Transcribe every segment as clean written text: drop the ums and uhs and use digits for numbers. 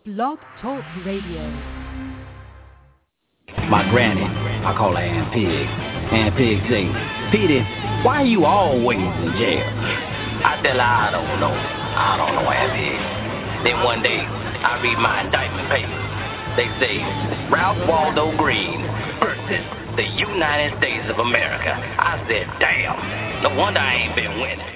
Blog Talk Radio. My granny, I call her Aunt Pig. Aunt Pig say, Petey, why are you always in jail? I tell her I don't know, Aunt Pig. Then one day, I read my indictment papers. They say, Ralph Waldo Green versus the United States of America. I said, damn, no wonder I ain't been winning.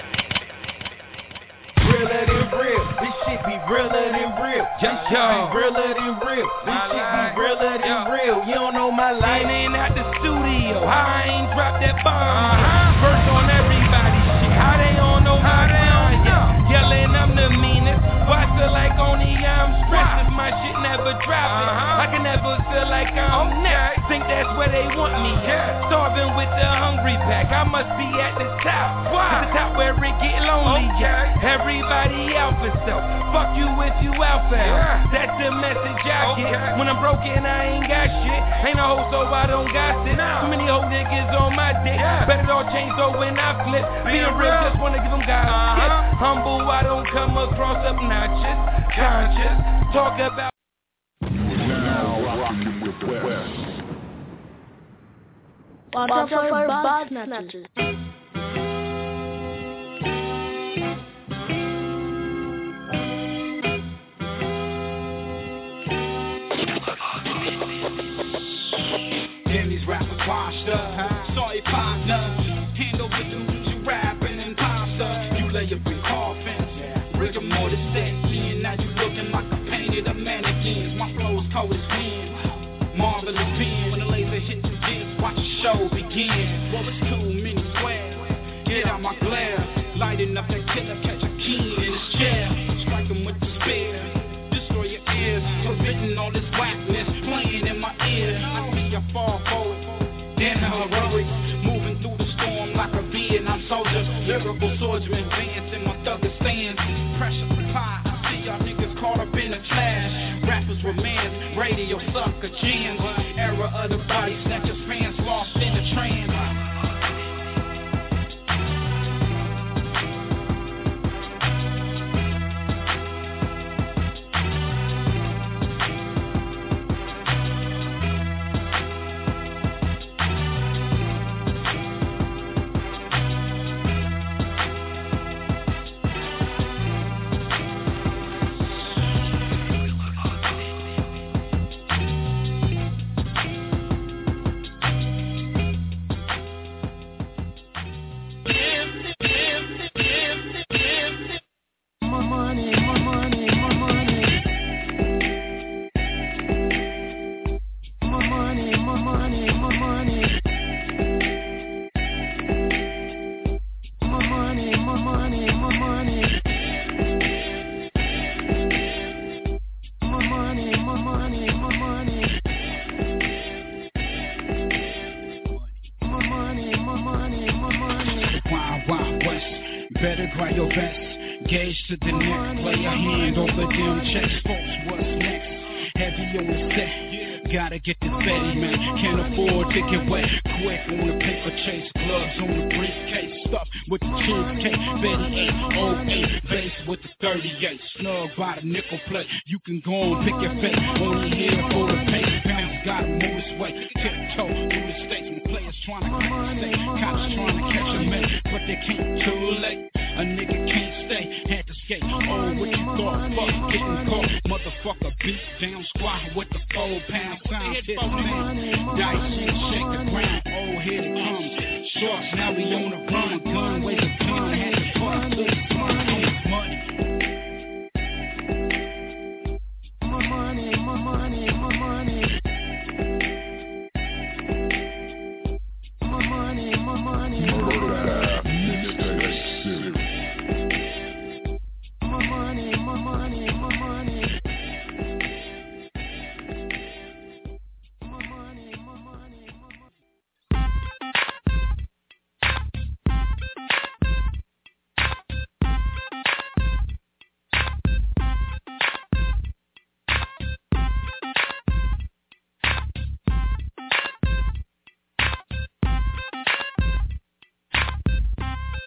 Realer than real, this shit be realer than real. This shit be realer than real. This shit be realer than real. You don't know my life. Ain't at the studio. I ain't dropped that bomb. First on everybody's shit. How they don't know my mind? Yelling I'm the meanest. Why feel like only I'm stressed if my shit never dropping? I can never feel like I'm next. Think that's where they want me. Starving with the hungry pack. I must be at the top. At the top where it get lonely. Everybody out for self. Fuck you if you out for help. That's the message I get. When I'm broken, I ain't got shit. Ain't a hoe, so I don't got it. Too many hoe niggas on my dick. Better all change so when I flip. Being real, just wanna give them guys shit. Humble, I don't come across obnoxious. Conscious, talk about. Now rocking with the West. Watch out for bug snatchers. Then these rappers washed up. Sorry, partner. Handle with the music rapping and pasta. You lay up in coffins. Rigor mortis sexy. And now you looking like a painted of mannequins. My flow's cold as wind. Marvelous pen. When the laser hits you, just watch the show begin. Well, it's too many squares. Get out my glare. Lighting up that killer, catch a key in his chair. Strike him with the spear. Destroy your ears. Forbidden all this whackness playing in my ear. I see I fall forward. Then heroic. Moving through the storm like a Vietnam soldier. Lyrical soldier advancing my thugger stance. Pressure supply. I see y'all niggas caught up in the clash. Rappers romance. Radio sucker jams. Era of the body snatchers fans lost in the trance.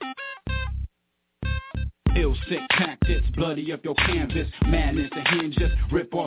Ill sick tactics, bloody up your canvas. Madness and hinges, rip off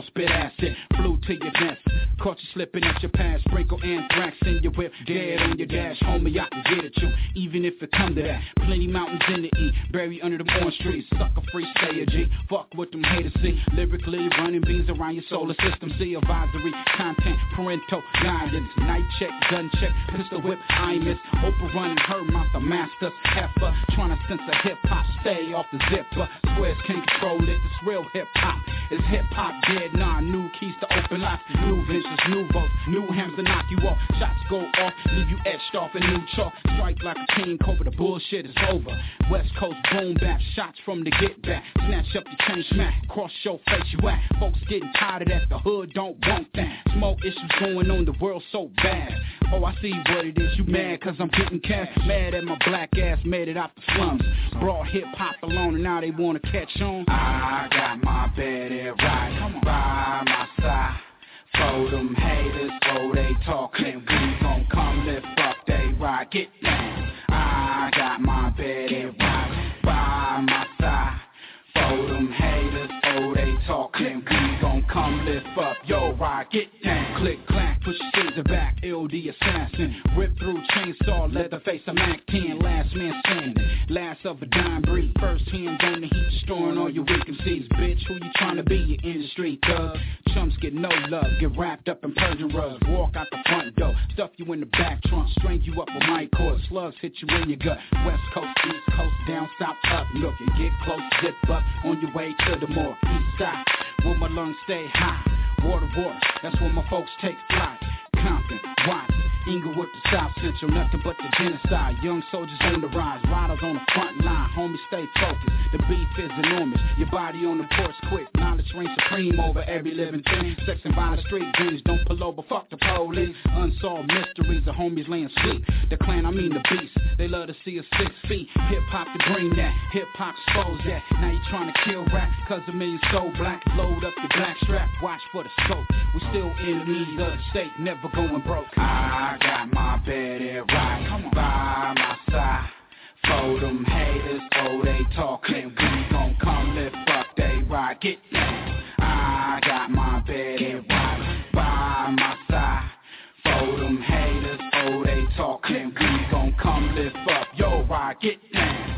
all spit acid, flew to your vents. Caught you slipping at your past, sprinkle anthrax in your whip, dead on your dash, homie, I can get at you, even if it come to that. Plenty mountains in the E, buried under the orange trees, sucker free, stay a G, fuck what them haters see, lyrically running beans around your solar system, see advisory, content, parental guidance, night check, gun check, pistol whip, I miss, Oprah running her mouth, the master, heifer, trying to censor hip-hop, stay off the zipper, squares can't control it, this real hip-hop, is hip-hop dead, nah, new keys to open locks, new ventures, new votes, new hams to knock you off, shots go off, leave you etched off in new chalk, strike like a king cover, the bullshit is over, West Coast boom bap, shots from the get back, snatch up your chain smack, cross your face you at, folks getting tired of that, the hood don't want that, smoke issues going on, the world so bad, oh I see what it is, you mad cause I'm getting cash, mad at my black ass, made it out the slums, brought hip hop alone and now they wanna catch on, I got my bed and right, come on, by my side, for them haters, oh they talking, we gon' come lift up they ride, get down, I got my bed and right, by my side, for them haters, oh they talking, we gon' come lift up your ride, get down, click clack, push your scissor back, LD assassin, rip through chainsaw, leatherface, I'm Mac 10, last man standing, last of a dime breed, first hands on the heat, destroying all your weak MCs, bitch, who you trying to be, your industry thug, chumps get no love, get wrapped up in Persian rugs, walk out the front door, stuff you in the back trunk, string you up with my cord, slugs hit you in your gut, West Coast, East Coast, down south, up north, you get close, zip up, on your way to the more east side, where my lungs stay high, water, that's where my folks take flight, Compton, Watts, Inglewood to South Central, nothing but the genocide, young soldiers on the rise, riders on the front line, homies stay focused, the beef is enormous, your body on the porch quick, knowledge reigns supreme over every living thing, sex and violence, street dreams, don't pull over, fuck the police, unsolved mysteries, the homies laying sleep, the clan, I mean the beast, they love to see us 6 feet, hip-hop to bring that, hip-hop expose that, now you trying to kill rap, cause a million so black, load up the black strap, watch for the scope, we still enemies of the state, never going broke, I got my bed and right, come on, by my side, for them haters, oh they talking, we gon' come lift up they ride, get down, I got my bed and right, by my side, for them haters, oh they talking, we gon' come lift up your ride, get down.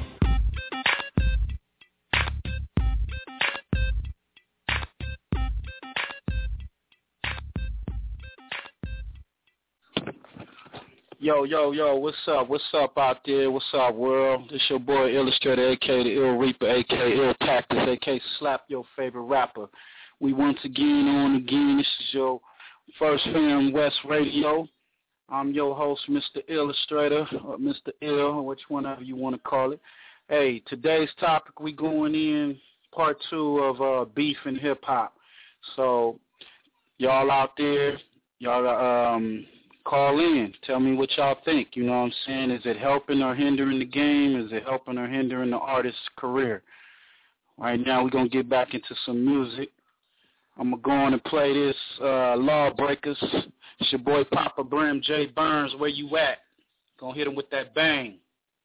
Yo, what's up out there, what's up world, this your boy Illustrator, a.k.a. the Ill Reaper, a.k.a. Ill Tactics, a.k.a. Slap Your Favorite Rapper. We once again, this is your First Fam West Radio. I'm your host, Mr. Illustrator, or Mr. Ill, or which one of you want to call it. Hey, today's topic, we going in part 2 of beef and hip-hop. So, y'all out there, y'all call in. Tell me what y'all think. You know what I'm saying? Is it helping or hindering the game? Is it helping or hindering the artist's career? Right now, we're going to get back into some music. I'm going to go on and play this Lawbreakers. It's your boy Papa Brim, J. Burns. Where you at? Going to hit him with that bang.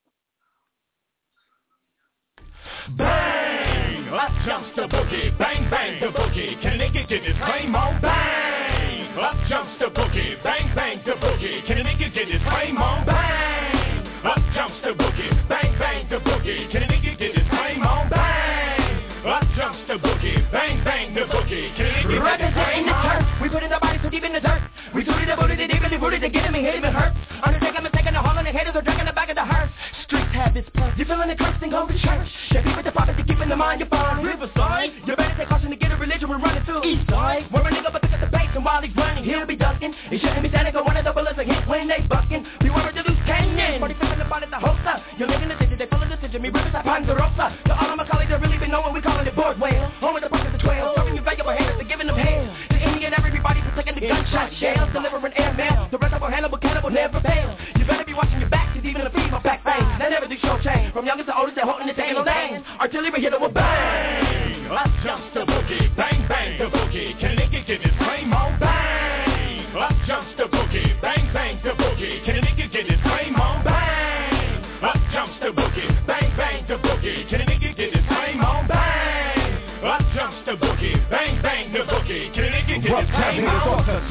Bang! Up jumps the boogie. Bang, bang, the boogie. Can a nigga get his claim on? Bang! Up jumps the boogie, bang, bang, the boogie. Can a nigga get his claim on? Bang! Up jumps the boogie, bang, bang, the boogie. Can a nigga get his claim on? Bang! Up jumps the boogie, bang, bang, the boogie. Can a nigga get his claim on? We put in the body so deep in the dirt. We do it, booted it, even rooted to get him and hit him and hurt. Undertaker, mistaken, the hall and the haters are drinking the back of the hearse. Streets have this plus. You feeling the curse and go to church. Shaking with the prophecy, keeping the mind your fine. Riverside, you better take caution to get a religion. We're running through East Side. Where a nigga but pick up the bass and while he's running, he'll be ducking. He shouldn't be standing on one of the bullets and hit when they bucking. We want to lose cannon. 45 in the body, the holster. You're living the city, they full of decision. Me Riverside, Ponderosa. The all of my colleagues are really been knowing we calling it board whale. Home of the pockets of 12. Serving you valuable hands, they're giving them hell. To any and everybody for taking the gunshot shells. Delivering air mail. The rest of our Hannibal cannibal never fails. You better be watching your back, cause even the feet my back bang. They never do show change. From youngest to oldest, they're holding the tail on names. Artillery hit them with bang. Up jumps the boogie. Bang, bang, the boogie. Can a nigga get his claim on? Bang. Up jumps the boogie. Bang, bang, the boogie. Can a nigga get his claim on? Bang. Up jumps the boogie. Bang, bang, the boogie. Can a nigga get his claim on? Bang. Up jumps the boogie. Bang, bang, the boogie.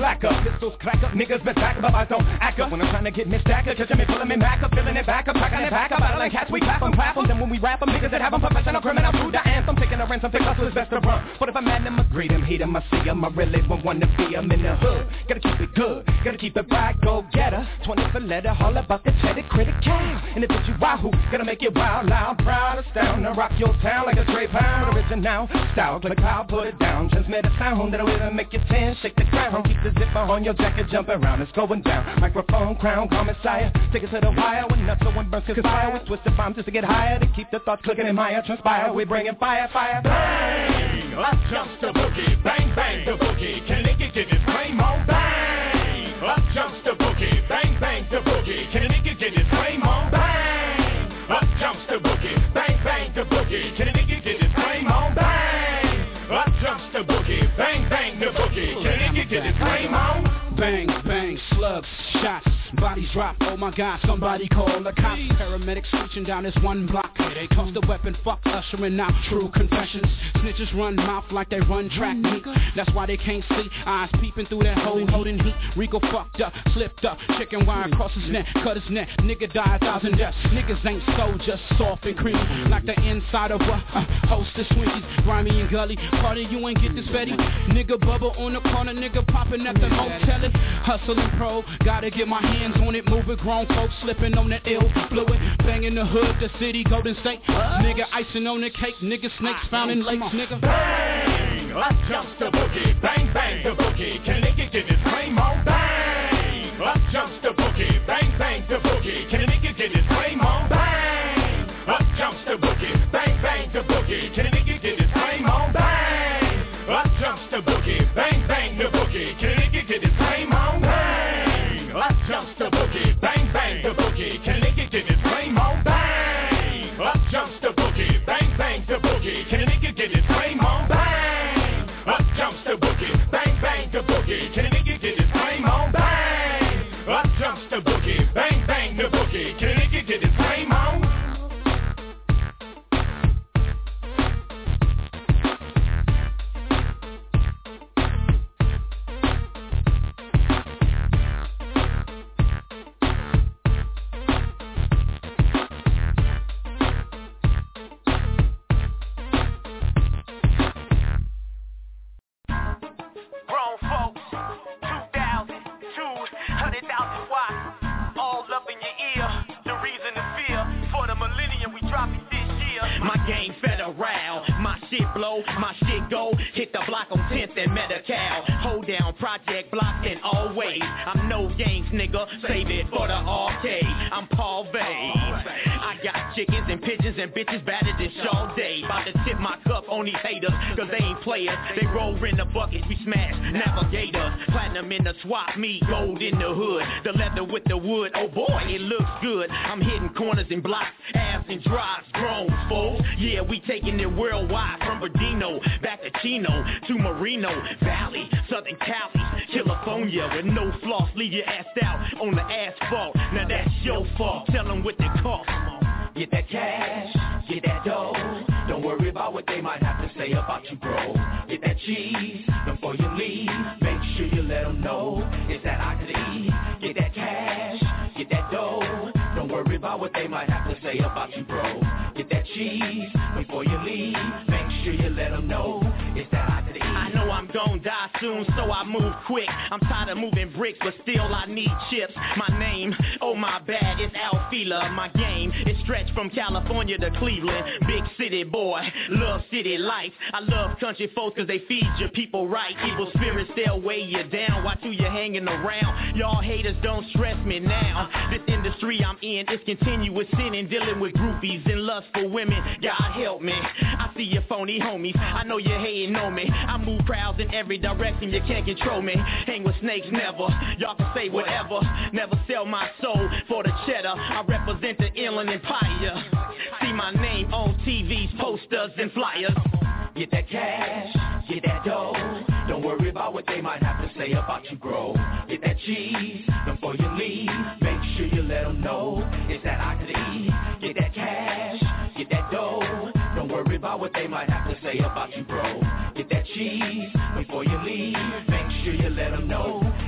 black up. Pistols crack up, niggas been back up, but I don't act up. When I'm trying to get misstacked, catching me, pulling me back up, filling it back up, packing it back up, battling cats, we clap them. Then when we rap them, niggas that have them, professional criminal through the anthem, taking a ransom, take hustlers best to run. But if I'm mad, them, I greet them, hate them, I see them, I really won't want to be them in the hood. Gotta keep it good, gotta keep it right, go get her. 20 for letter, all about the cheddar, critic cow. And if it's you wahoo, gotta make it wild, loud, proud, astound, rock your town like a straight pound. Original style, click cloud, put it down, transmit a sound that'll even make you 10, shake the ground, keep the zipper on your jacket, jump around, it's going down. Microphone, crown, call Messiah, take it to the wire, when nuts or when burns conspire, we twist the bomb just to get higher, to keep the thoughts clicking in Maya, transpire, we bringing fire, fire, bang, up jumps the boogie, bang, bang, the boogie, can a nigga get his flame on, bang, up jumps the boogie, bang, bang, the boogie, can a nigga get his flame on, bang, up jumps the boogie, bang, bang, the boogie, can a nigga get his flame on, bang, up jumps the boogie, bang, bang, the boogie, can a nigga get his flame on? Bang, bang, slugs, shots, bodies drop, oh my god, somebody call the cops. Paramedics switching down this one block. They toss the weapon, fuck ushering out true confessions. Snitches run mouth like they run track meet. That's why they can't see, eyes peeping through that hole, holding heat. Rico fucked up, slipped up, chicken wire across his neck, cut his neck. Nigga died 1,000 deaths. Niggas ain't so just soft and creamy, like the inside of a hostess Swinkies. Grimy and gully, party you ain't get this Fetty. Nigga bubble on the corner, nigga popping at the motel. Hustling pro, gotta get my hands on it, moving grown folks slipping on that ill fluid, banging the hood, the city, Golden State, nigga icing on the cake, nigga snakes found in lakes, nigga. Bang, up jumps the boogie, bang, bang, the boogie, can a nigga get his flame on? Bang, up jumps the boogie, bang, bang, the boogie, can a nigga get his flame on? Bang, up jumps the boogie, bang, bang, the boogie, can a nigga get his flame on? Bang, up jumps the boogie, bang, bang, the boogie, can a nigga get his flame on? Bang, up jumps the boogie, bang, bang, the boogie, can a nigga get his flame on? Bang, up jumps the boogie, bang, bang, the boogie, can a nigga get his flame on? Bang, up jumps the boogie, bang, bang, the boogie, can a nigga get his flame on? Bang, up jumps the boogie, bang, bang, the boogie, can a nigga get his flame on? My shit go, hit the block on 10th and Medi-Cal. Hold down, project block and always. I'm no games, nigga, save it for the arcade. I'm Paul Vay. I got chickens and pigeons and bitches battered this all day. About to tip my cup on these haters, cause they ain't players. They roll in the buckets, we smash navigators. Platinum in the swap meet, gold in the hood. The leather with the wood, oh boy, it looks good. I'm hitting corners and blocks, abs and drives, grown folks. Yeah, we taking it worldwide, from Bernardino back to Chino to Moreno Valley, Southern Cali, California, with no floss, leave your ass out on the asphalt. Now that's your fault. Tell them what they cost. Get that cash, get that dough. Don't worry about what they might have to say about you, bro. Get that cheese before you leave. Make sure you let them know it's that I could eat. Get that cash, get that dough. Don't worry about what they might have to say about you, bro. Get that cheese before you leave. Make sure you let them know it's that I could eat. I know I'm gon' die soon, so I move quick. I'm tired of moving bricks, but still I need chips. My name, oh my bad, it's Alfila. My game is stretched from California to Cleveland. Big city boy, love city life. I love country folks cause they feed your people right. Evil spirits, they'll weigh you down. Watch who you're hanging around. Y'all haters don't stress me now. This industry I'm in is continuous sin and dealing with groupies and lustful women. God help me. I see your phony homies. I know you're hating on me. I move crowds in every direction. You can't control me. Hang with snakes never. Y'all can say whatever. Never sell my soul for the cheddar. I represent the Inland Empire. See my name on TVs, posters, and flyers. Get that cash, get that dough. Don't worry about what they might have to say about you, bro. Get that cheese before you leave. Make sure you let them know it's that I could eat. Get that cash, get that dough. Don't worry about what they might have to say about you, bro. Get that cheese before you leave. Make sure you let them know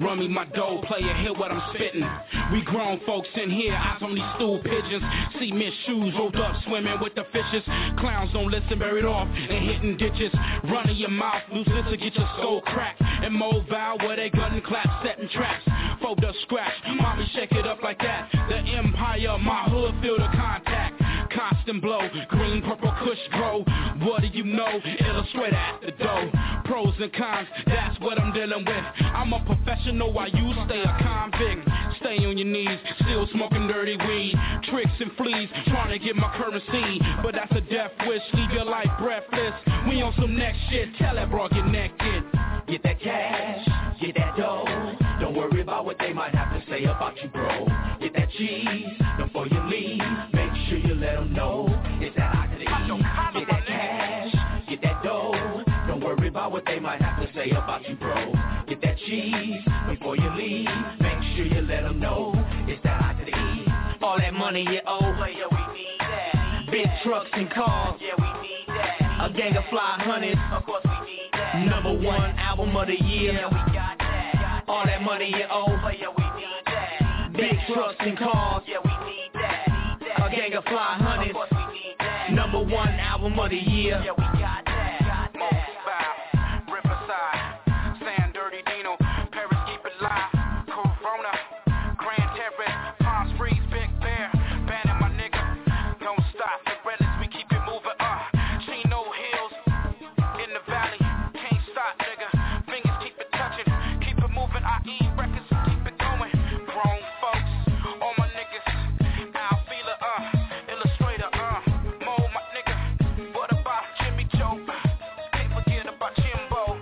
run me my dough, player, hear what I'm spitting. We grown folks in here, eyes on these stool pigeons. Cement shoes rolled up, swimming with the fishes. Clowns don't listen, buried off and hitting ditches. Running your mouth, loose to get your skull cracked. And Mobile, where they gun and clap, setting traps. Fold up, scratch, mommy shake it up like that. The empire, my hood, feel the contact. Constant blow, green, purple, kush grow. What do you know? Illustrator at the door. Pros and cons, that's what I'm dealing with. I'm a professional while you stay a convict. Stay on your knees, still smoking dirty weed. Tricks and fleas, trying to get my currency. But that's a death wish, leave your life breathless. We on some next shit, tell that bro get naked. Get that cash, get that dough. Don't worry about what they might have to say about you, bro. Get that cheese, before you leave. Make sure you let them know it's that I can eat. Get that cash, get that dough. Don't worry about what they might have to say about you, bro. Get that cheese, before you leave. Make sure you let them know it's that I can eat. All that money you owe, yeah, we need that. Big trucks and cars, yeah, we need that. A gang of fly hunters, of course we need that. #1 album of the year, yeah, we got that. All that money you owe, yeah, we need that. Big trucks and cars, yeah, we need that. A gang of fly hunters, of course we need that. #1 album of the year, yeah, we got that. Mobile, Riverside, San Dirty Dino, Paris keep it live. Corona, Grand Terrace, Palm Springs, Big Bear, banning my nigga. Don't stop the relics, we keep it moving. Chino Hills in the valley, can't stop, nigga. Fingers keep it touching, keep it moving. I eat records, keep it going. Grown folks, all my niggas. Al Feeler, Illustrator, Mo, my nigga. What about Jimmy Joe? Can't forget about Jimbo.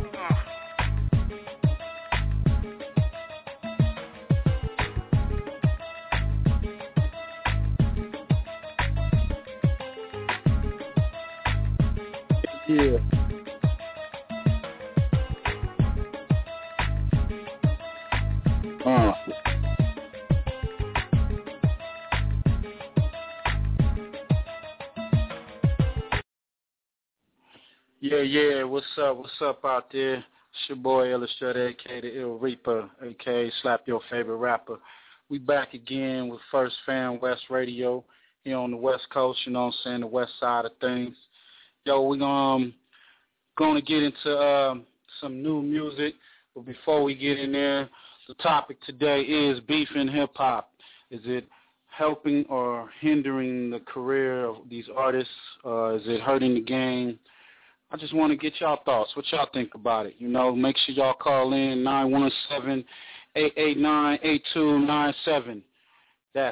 Yeah. Yeah, what's up out there? It's your boy Illustrator, a.k.a. the Ill Reaper, a.k.a. Slap Your Favorite Rapper. We back again with First Fan West Radio here on the West Coast, you know what I'm saying, the west side of things. Yo, we're going to get into some new music, but before we get in there, the topic today is beef in hip-hop. Is it helping or hindering the career of these artists? Is it hurting the game? I just want to get y'all thoughts. What y'all think about it? You know, make sure y'all call in 917-889-8297. That's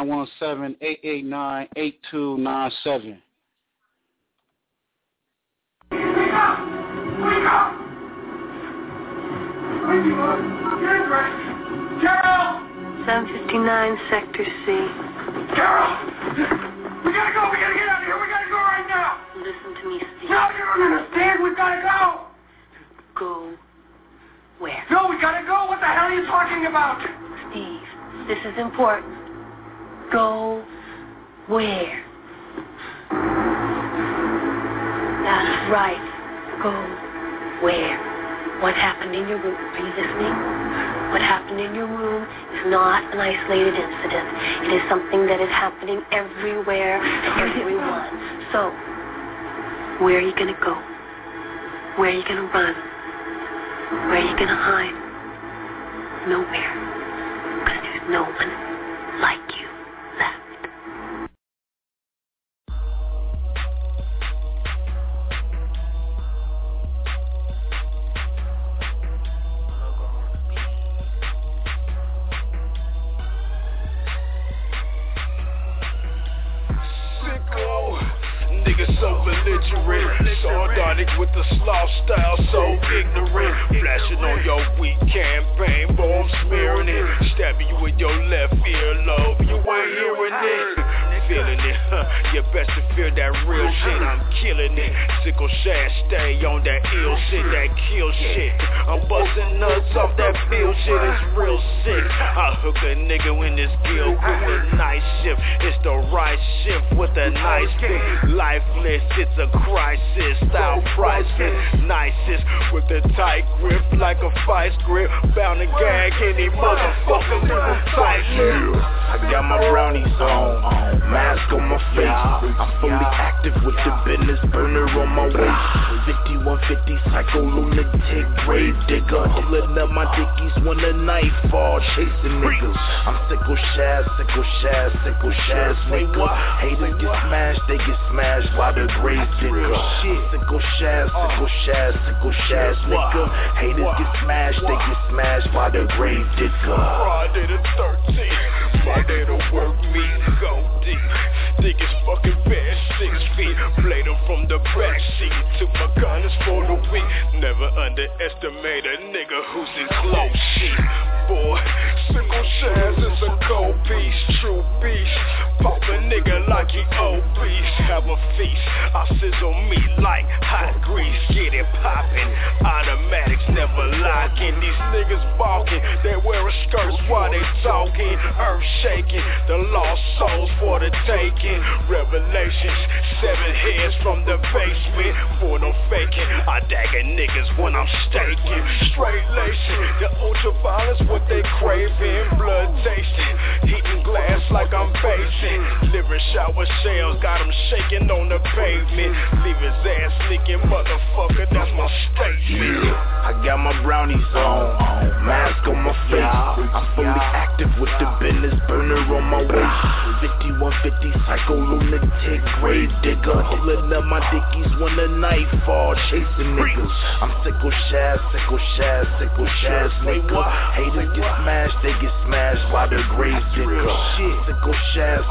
917-889-8297. Carol! 759 Sector C. Carol! We gotta go! We gotta get out of here! We gotta go right now! Listen to me, Steve. No, you don't understand! We've gotta go! Go where? No, we gotta go! What the hell are you talking about? Steve, this is important. Go where? That's right. Go where? What happened in your room? Are you listening? What happened in your room is not an isolated incident. It is something that is happening everywhere to everyone. So, where are you going to go? Where are you going to run? Where are you going to hide? Nowhere. Because there's no one like you left. So belligerent, sardonic with the sloth style, so ignorant. Flashing on your weak campaign, bomb smearing it, stabbing you with your left earlobe. You ain't hearing it, feeling it. You best to feel that real shit. I'm killing it. Sickle shad, stay on that real shit, that kill shit. I'm busting nuts off that bill shit, it's real sick. I hook a nigga in this deal with the night shift. It's the right shift with a nice fit. Lifeless, it's a crisis. Style priceless, nicest with a tight grip like a vice grip. Bound to gag any motherfucker with a tight lip. I got my brownies on, mask on my face. I'm fully active with the business burner on my waist. 5150 psycho lunatic grave digger. Pulling up my dickies when the night fall, chasing niggas. I'm sickle shaz, nigga. Haters get smashed, they get smashed by the grave digger. Sickle shaz, nigga. Haters get smashed, they get smashed by the grave digger. Friday the 13th, Friday to work me, go deep. Thick as fucking bad, 6 feet. Played him from the back seat. Took my gunners for the week. Never underestimate a nigga who's in close shit. Boy, sickle shaz is a cold piece, true beast. Pop a nigga like he obese. Have a feast, I sizzle meat like hot grease. Get it poppin', automatics never lockin'. These niggas balkin', they wearin' skirts while they talkin'. Earth shaking, the lost souls for the taking. Revelations, 7 heads from the basement. For no faking, I dagger niggas when I'm staking. Straight lacing, the ultraviolence what they craving. Blood tasting, heating glass like I'm basing. Living shower shells, got him shaking on the pavement. Leave his ass leaking, motherfucker, that's my statement. I got my brownies on, mask on my face. I'm fully active with the business burner on my waist. 5150 psycho lunatic grave digger. Pulling up my dickies when the night fall, chasing niggas. I'm sickle shaz, nigga. Haters get smashed, they get smashed by the grave digger. Sickle shaz,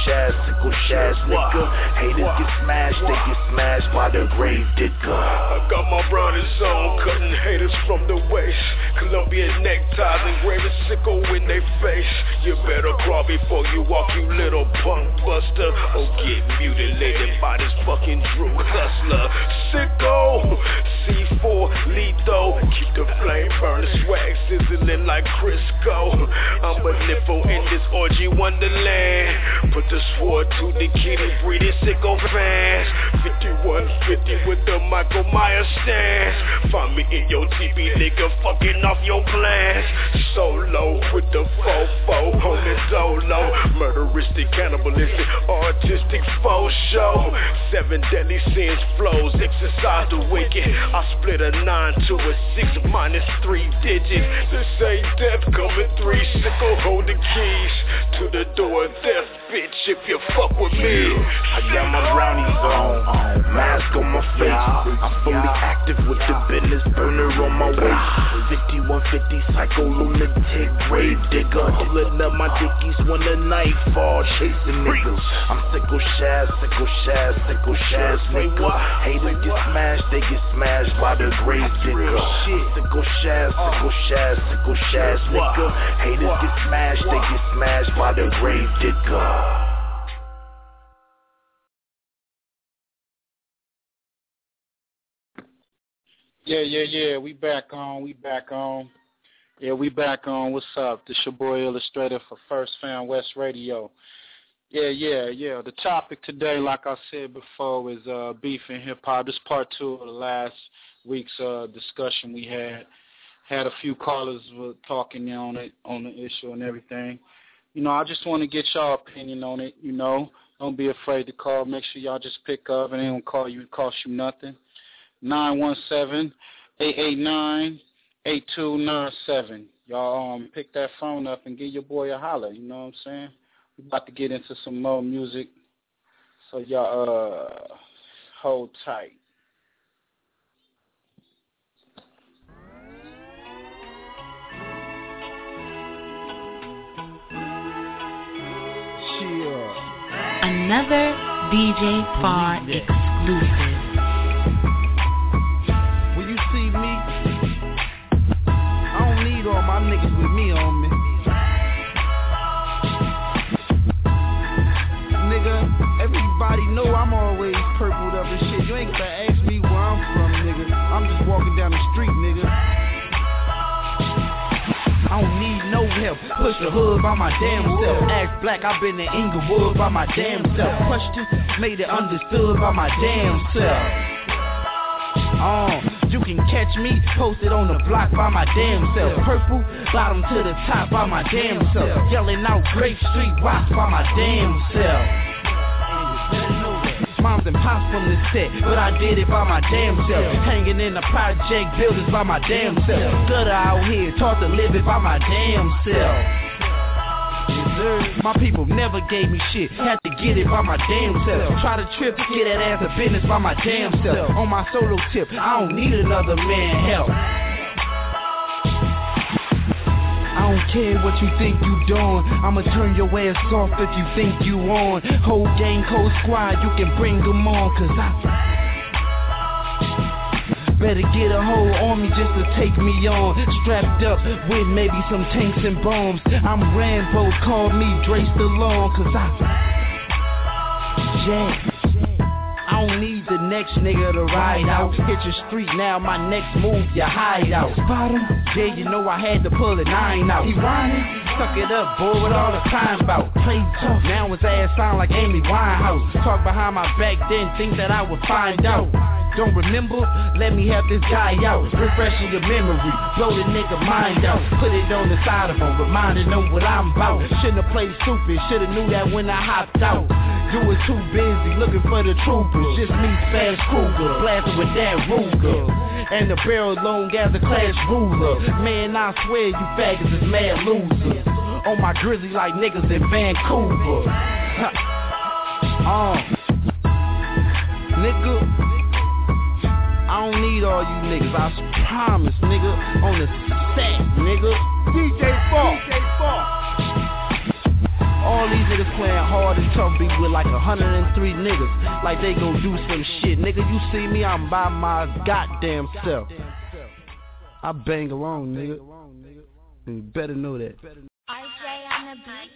nigga. Haters get smashed, they get smashed by the grave digger. I got my brownies on, cutting haters from the waist. Colombian neckties engraving sickle in they face. You better crawl before you walk, you little punk buster, or get mutilated by this fucking Drew hustler. Sicko, C4 lethal, keep the flame burning, swag sizzling like Crisco. I'm a nipple in this orgy wonderland. Put the sword to the kitty, breeding sicko fans. 5150 with the Michael Myers stance. Find me in your TV, nigga, fucking off your plans. Solo with the fofo on the solo. Murderistic, cannibalistic, artistic faux show. 7 deadly sins flows, exercise the wicked. I split a 9 to a 6 minus 3 digits. They say death coming 3, sickle hold the keys to the door of death, bitch, if you fuck with me. I got my brownies on, mask on my face. I'm fully active with the business burner on my waist. 5150 psycho lunatic grave digger. Pulling up my dickies when the night fall, chasing niggas. I'm sickle shaz, nigga. Haters get smashed, they get smashed by the grave digger. Sickle shaz, nigga. Haters get smashed, they get smashed by the grave digger. Yeah, we back on. Yeah, we back on. What's up? This your boy Illustrator for First Fan West Radio. Yeah. The topic today, like I said before, is beef and hip-hop. This is part 2 of the last week's discussion we had. Had a few callers talking on it, on the issue and everything. You know, I just want to get y'all opinion on it, you know. Don't be afraid to call. Make sure y'all just pick up and they don't call you. It costs you nothing. 917-889-8297. Y'all pick that phone up and give your boy a holler, you know what I'm saying? We about to get into some more music, so y'all hold tight. Another DJ Far exclusive. When you see me, I don't need all my niggas with me on me. Nigga, everybody know I'm always purpled up and shit. You ain't gonna ask me where I'm from, nigga. I'm just walking down the street, nigga. I don't need no help. Push the hood by my damn self. Act black, I've been in Inglewood by my damn self. Question, made it understood by my damn self. You can catch me posted on the block by my damn self. Purple, bottom to the top by my damn self. Yelling out Grape Street rocks by my damn self. Moms and pops from the set, but I did it by my damn self. Hanging in the project buildings by my damn self. Gutter out here, taught to live it by my damn self. My people never gave me shit, had to get it by my damn self. Try to trip, get that ass of business by my damn self. On my solo tip, I don't need another man help. I don't care what you think you doing, I'ma turn your ass off if you think you on. Whole gang, cold squad, you can bring them on, cause I better get a whole army just to take me on. Strapped up with maybe some tanks and bombs. I'm Rambo, call me Dre Stallone, cause I don't need the next nigga to ride out. Hit your street now, my next move, you hide out. Spot him, yeah, you know I had to pull a 9 out. He whining, suck it up, boy, what all the time about. Play tough, now his ass sound like Amy Winehouse. Talk behind my back then, think that I would find out. Don't remember? Let me help this guy out. Refreshing your memory, blow the nigga mind out. Put it on the side of him, reminding him what I'm about. Shouldn't have played stupid, should've knew that when I hopped out. You was too busy looking for the troopers. Just me, Fast Kruger, blasting with that Ruger. And the barrel long as a class ruler. Man, I swear you faggots is mad losers. On my grizzly like niggas in Vancouver. Nigga, I don't need all you niggas, I promise, nigga. On the set, nigga. DJ Falk. All these niggas playing hard and tough beat with like 103 niggas. Like they gon' do some shit. Nigga, you see me, I'm by my goddamn self. I bang along, nigga. And you better know that. RJ on the beat,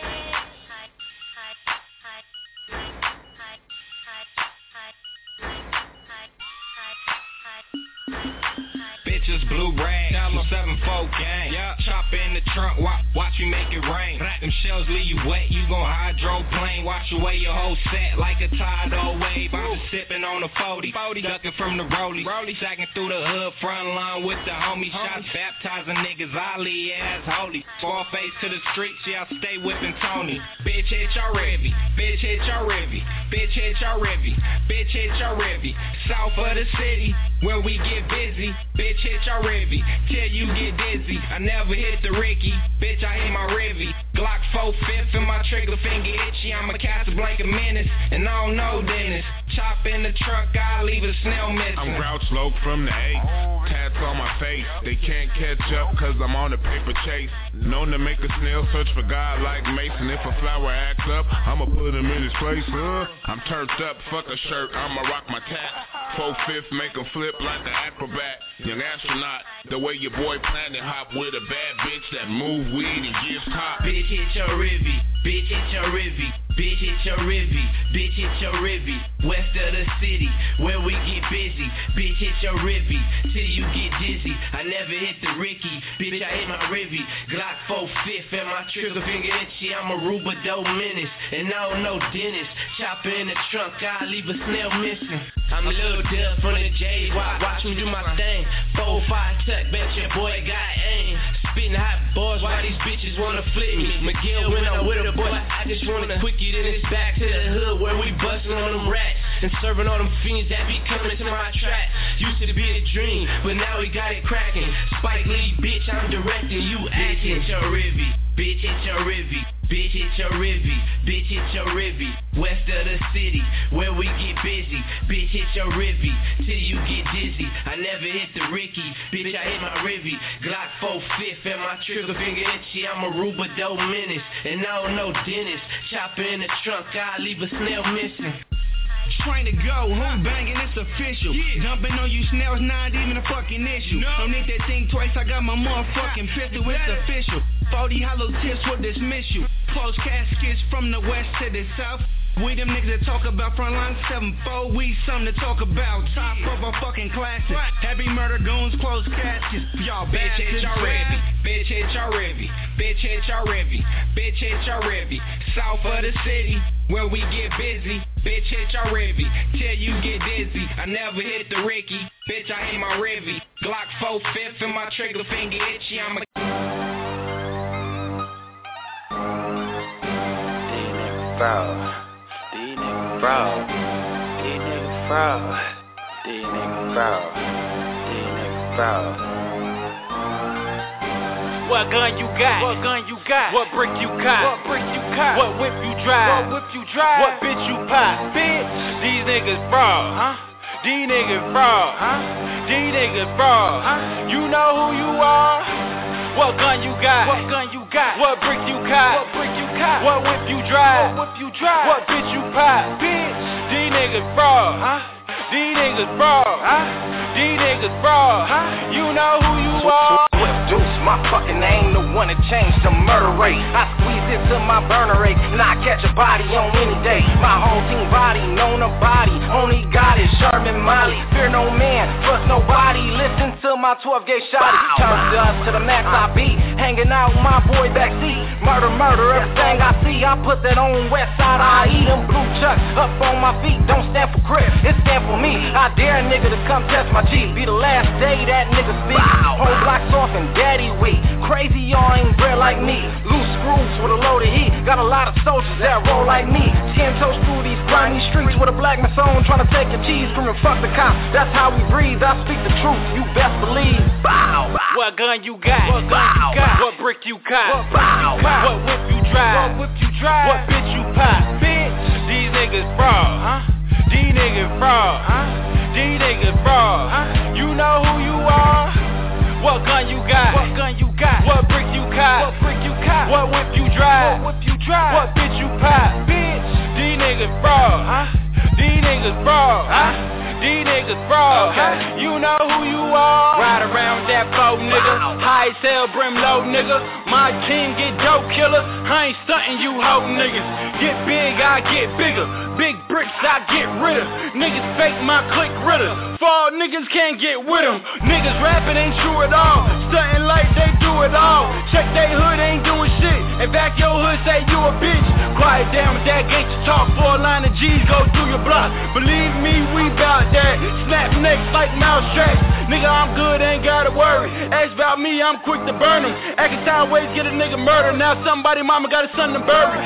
Bitches, blue rags, 7-4 gang. Chop in the trunk, watch me make it rain. Them shells leave you wet, you gon' hydroplane. Watch away your whole set like a tidal wave. I'm just sipping on a 40, ducking from the rollie. Sacking through the hood, front line with the homie. Shots baptizing niggas, Ali as holy. Scarface to the streets, yeah, I stay whipping Tony. Bitch hit your revy, bitch hit your revy, bitch hit your revy, bitch hit your revy. South of the city, where we get busy. Bitch hit your revy, till you get dizzy. I never hit the Ricky, bitch I hit my revy. Glock 4/5 and my trigger finger itchy. I'm a Casablanca menace, and I don't know Dennis. Chop in the trunk, I leave a snail missing. I'm Grouch Loke from the 8, tats on my face. They can't catch up cause I'm on a paper chase. Known to make a snail search for God like Mason. If a flower acts up, I'ma put him in his place. I'm turfed up, fuck a shirt, I'ma rock my tap. 4/5 make him flip like an acrobat. Young astronaut, the way your boy planned to hop with a bad bitch that move weed and gives top. Bitch hit your rivy, bitch hit your rivy, bitch hit your rivy, bitch hit your rivy. West of the city, where we get busy. Bitch hit your rivy, till you get dizzy. I never hit the Ricky, bitch I hit my rivy. Glock 4/5 and my trigger finger itchy. I'm a Rubidoux menace, and I don't know Dennis. Chopper in the trunk, I leave a snail missing. I'm a little deaf from the J, watch me do my thing. 4-5 tuck, bet your boy got aim. Spitting hot bars, why these bitches wanna flip me? McGill when I'm with a boy, I just wanna quickie, then it's back to the hood where we bustin' on them rats and serving all them fiends that be coming to my track. Used to be a dream, but now we got it cracking. Spike Lee, bitch, I'm directing you acting. Bitch hit your rivy, bitch hit your rivy, bitch hit your rivy, bitch hit your rivy. West of the city, where we get busy. Bitch hit your rivy, till you get dizzy. I never hit the Ricky, bitch I hit my rivy. Glock 4/5 and my trigger finger itchy. I'm a Rubidoux menace, and I don't know Dennis. Chopper in the trunk, I leave a snail missing. Train to go, who's banging, it's official. Jumping on you snails, not even a fucking issue. Don't need that thing twice, I got my motherfucking pistol, it's official. 40 hollow tips will dismiss you. Close caskets from the west to the south. We them niggas that talk about frontline 7-4, we something to talk about. Top of our fucking classic. Heavy murder gon' those caskets. Y'all bitch hit y'all revy. Bitch hit y'all revy. Bitch hit y'all revy. Bitch hit y'all revy. South of the city, where we get busy. Bitch hit y'all revy. Till you get dizzy. I never hit the Ricky. Bitch, I ain't my revy. Glock 4/5 and my trigger finger itchy. I'm a These niggas fraud. These niggas fraud. These niggas fraud. These niggas fraud. What gun you got? What gun you got? What brick you cop? What brick you cop? What whip you drive? What whip you drive? What bitch you pop? Bitch, these niggas fraud, huh? These niggas fraud, huh? These niggas fraud, huh? You know who you are? What gun you got? What gun you got? What brick you cop? What brick you cop? What whip you drive? What whip you drive? What bitch you pop? Bitch, these niggas fraud, huh? These niggas fraud, huh? These niggas fraud, huh? You know who you are? Deuce, my fucking name, the one that changed the murder rate. I squeeze it to my burner rate, and I catch a body on any day. My whole team body, know nobody, only God is Sherman Molly. Fear no man, trust nobody, listen to my 12-gauge shotty. Turned up to the max I beat, hanging out with my boy backseat. Murder, murder, everything I see, I put that on west side, I eat them blue chucks up on my feet, don't stand for crib, it stand for me. I dare a nigga to come test my G, be the last day that nigga speak. Whole blocks off and daddy weak. Crazy, y'all ain't bred like me. Loose screws with a load of heat. Got a lot of soldiers that roll like me. 10 toes through these grimy streets with a black mason trying to take your cheese. Screaming fuck the cops. That's how we breathe. I speak the truth. You best believe. Bow. What gun you got? What gun you got? What brick you cop? What brick you cop? What whip you drive? What whip you drive? What bitch you pop? Bitch, these niggas fraud, huh? These niggas fraud, huh? These niggas fraud, huh? You know who you are? What gun you got? What gun you got? What brick you cop? What brick you cop? What whip you drive? What whip you drive? What bitch you pop? Bitch, these niggas fraud, huh? These niggas fraud, huh? These niggas fraud, huh? You know who you are. Ride around that boat, nigga. High sell brim low, nigga. My team get dope killers. I ain't stunting you hoe niggas. Get big, I get bigger. Big bricks, I get rid of. Niggas fake my click ritter. Fall niggas can't get with them. Niggas rapping ain't true at all. Stunting like they do it all. Check they hood, ain't doing shit. And back your hood, say you a bitch. Quiet down with that gangsta talk. For a line of G's, go through your block. Believe me, we bout that. Snap necks like mouse tracks. Nigga, I'm good, ain't gotta worry. Ask about me, I'm quick to burn them. Acting sideways, get a nigga murdered. Now somebody mama got a son to bury.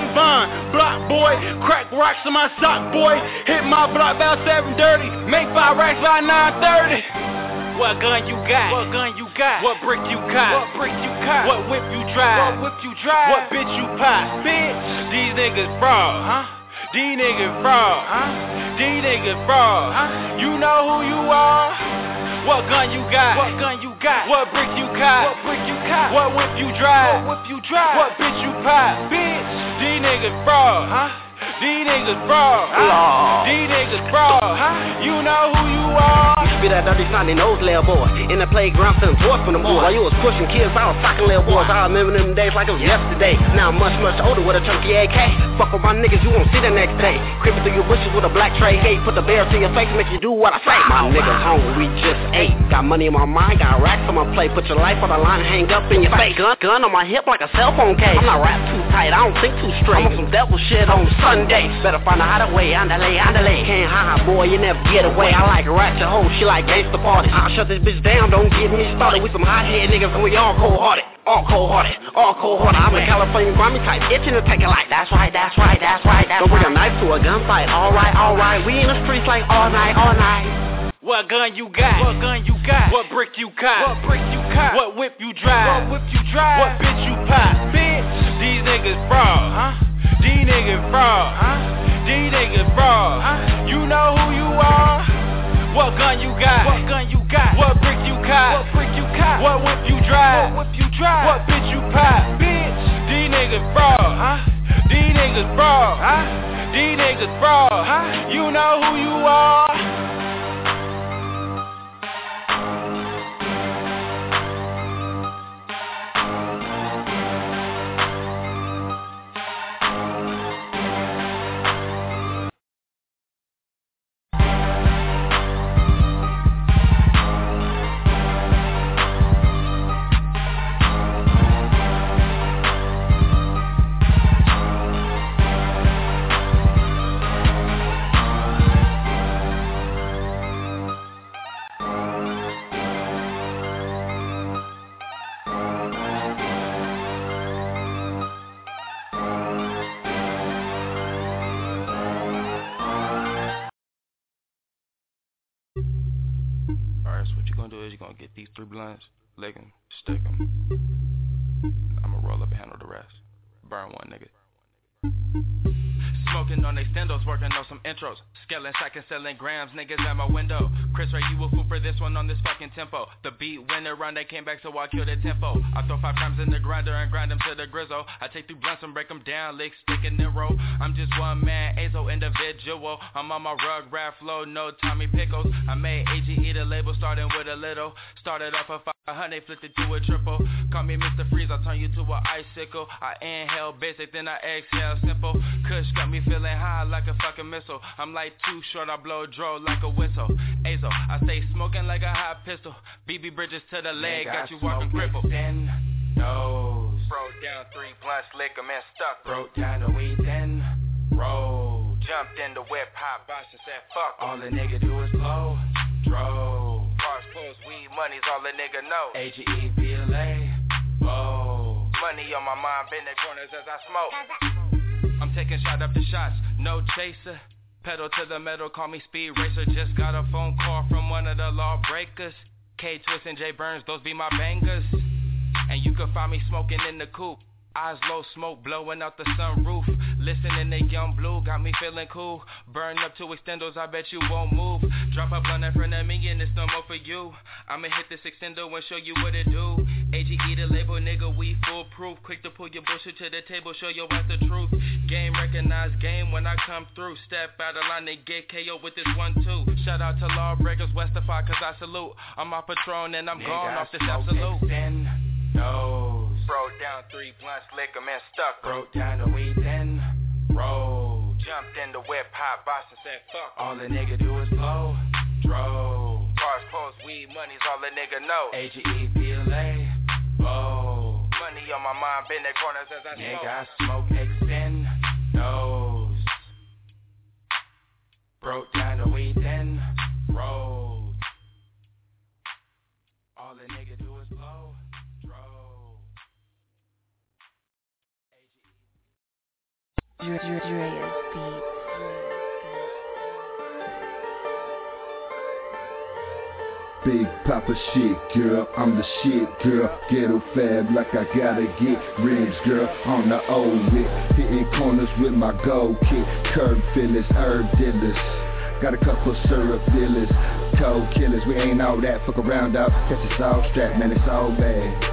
Avon, block boy, crack rocks in my sock boy. Hit my block about 7:30. Make 5 racks by 9:30. What gun you got? What gun you got? What brick you cop? What brick you cop? What whip you drive? What whip you drive? What bitch you pop? Bitch, these niggas fraud, huh? These niggas fraud, huh? These niggas fraud, huh? You know who you are? What gun you got? What gun you got? What brick you cop? What brick you cop? What whip you drive? What whip you drive? What bitch you pop? Bitch, these niggas fraud, huh? These niggas fraud, huh? These niggas fraud, huh? You know who you are. Used to be that dirty Sunday nose little boy in the playground selling toys from the boys. While you was pushing kids, I was socking little boys. I remember them days like it was yesterday. Now I'm much, much older with a chunky AK. Fuck with my niggas, you won't see the next day. Creeping through your bushes with a black tray. Hey, put the barrel to your face, make you do what I say. My niggas hungry, we just ate. Got money in my mind, got racks on my plate. Put your life on the line, hang up in your face. Gun on my hip like a cell phone case. I'm not wrapped too tight, I don't think too straight. I'm on some devil shit on Sunday. Better find a hideaway, andale. Can't hide, boy, you never get away. I like ratchet hoes, she like gangsta parties. I'll shut this bitch down, don't get me started. We some hot-head niggas and we all cold-hearted. All cold-hearted, all cold-hearted. I'm a California grimy type, itching to take it like that's right. Don't bring a knife to a gunfight, alright. We in the streets like all night. What gun you got? What gun you got? What brick you cop? What brick you cop? What whip you drive? What whip you drive? What bitch you pop? Bitch, these niggas fraud, huh? These niggas fraud, huh? These niggas fraud, huh? You know who you are? What gun you got? What gun you got? What brick you cop? What brick you cop? What whip you drive? What whip you drive? What bitch you pop? Bitch, these niggas fraud, huh? These niggas fraud, huh? These niggas fraud, huh? You know who you are? First, what you gonna do is you gonna get these 3 blunts, lick them, stick them. I'ma roll up and handle the rest. Burn one, nigga. Smoking on extendos, working on some intros. Scaling, stacking, selling grams, niggas at my window. Chris Ray, you a fool for this one on this fucking tempo. The beat went around, they came back, so I killed the tempo. I throw 5 times in the grinder and grind them to the grizzle. I take 3 blunts and break them down, lick, stick, and then roll. I'm just one man, Azo individual. I'm on my rug, rap flow, no Tommy Pickles. I made AGE the label, starting with a little. Started off a 500, flipped it to a triple. Call me Mr. Freeze, I'll turn you to an icicle. I inhale basic, then I exhale simple. Kush got me feeling high like a fucking missile. I'm like too short, I blow dro like a whistle. Azo, I stay smoking like a hot pistol. BB Bridges to the leg, got you walking crippled. Nose. Broke down 3 blunts, lick 'em and stuck. Broke down the weed, then roll. Jumped in the whip, hot box and said fuck. All the nigga do is blow, dro. Cars closed, weed money's all the nigga know. AGE, BLA, whoa. Money on my mind, bend the corners as I smoke. I'm taking shot after shots, no chaser. Pedal to the metal, call me Speed Racer. Just got a phone call from one of the lawbreakers. K Twist and J Burns, those be my bangers. And you can find me smoking in the coupe. Eyes low, smoke blowing out the sunroof. Listening to Young Blue, got me feeling cool. Burn up 2 extendos, I bet you won't move. Drop a blunt in front of me and it's no more for you. I'ma hit this extendo and show you what it do. AGE the label, nigga, we foolproof. Quick to pull your bullshit to the table, show your ass the truth. Game recognized game when I come through. Step out of line and get KO with this 1-2. Shout out to Lawbreakers, Westify, cause I salute. I'm my Patron and I'm gone off this absolute. Nose. Broke down 3 blunts, lick 'em and stuck. Broke down the weed, then roll. Jumped in the whip, hot box and said fuck. All the nigga do is blow, dro. Cars closed, weed money's all the nigga know. AGE, BLA, whoa. Money on my mind, bend the corners as I smoke. Nigga, I smoke, extend, nose. Broke down the weed, then roll. All the nigga do is blow. Big Papa shit, girl, I'm the shit, girl. Ghetto fab like I gotta get ribs, girl. On the old whip, hitting corners with my gold kit. Curb fillers, herb dealers. Got a couple syrup dealers, cold killers. We ain't all that, fuck around out. Catch us all strapped, man, it's all bad.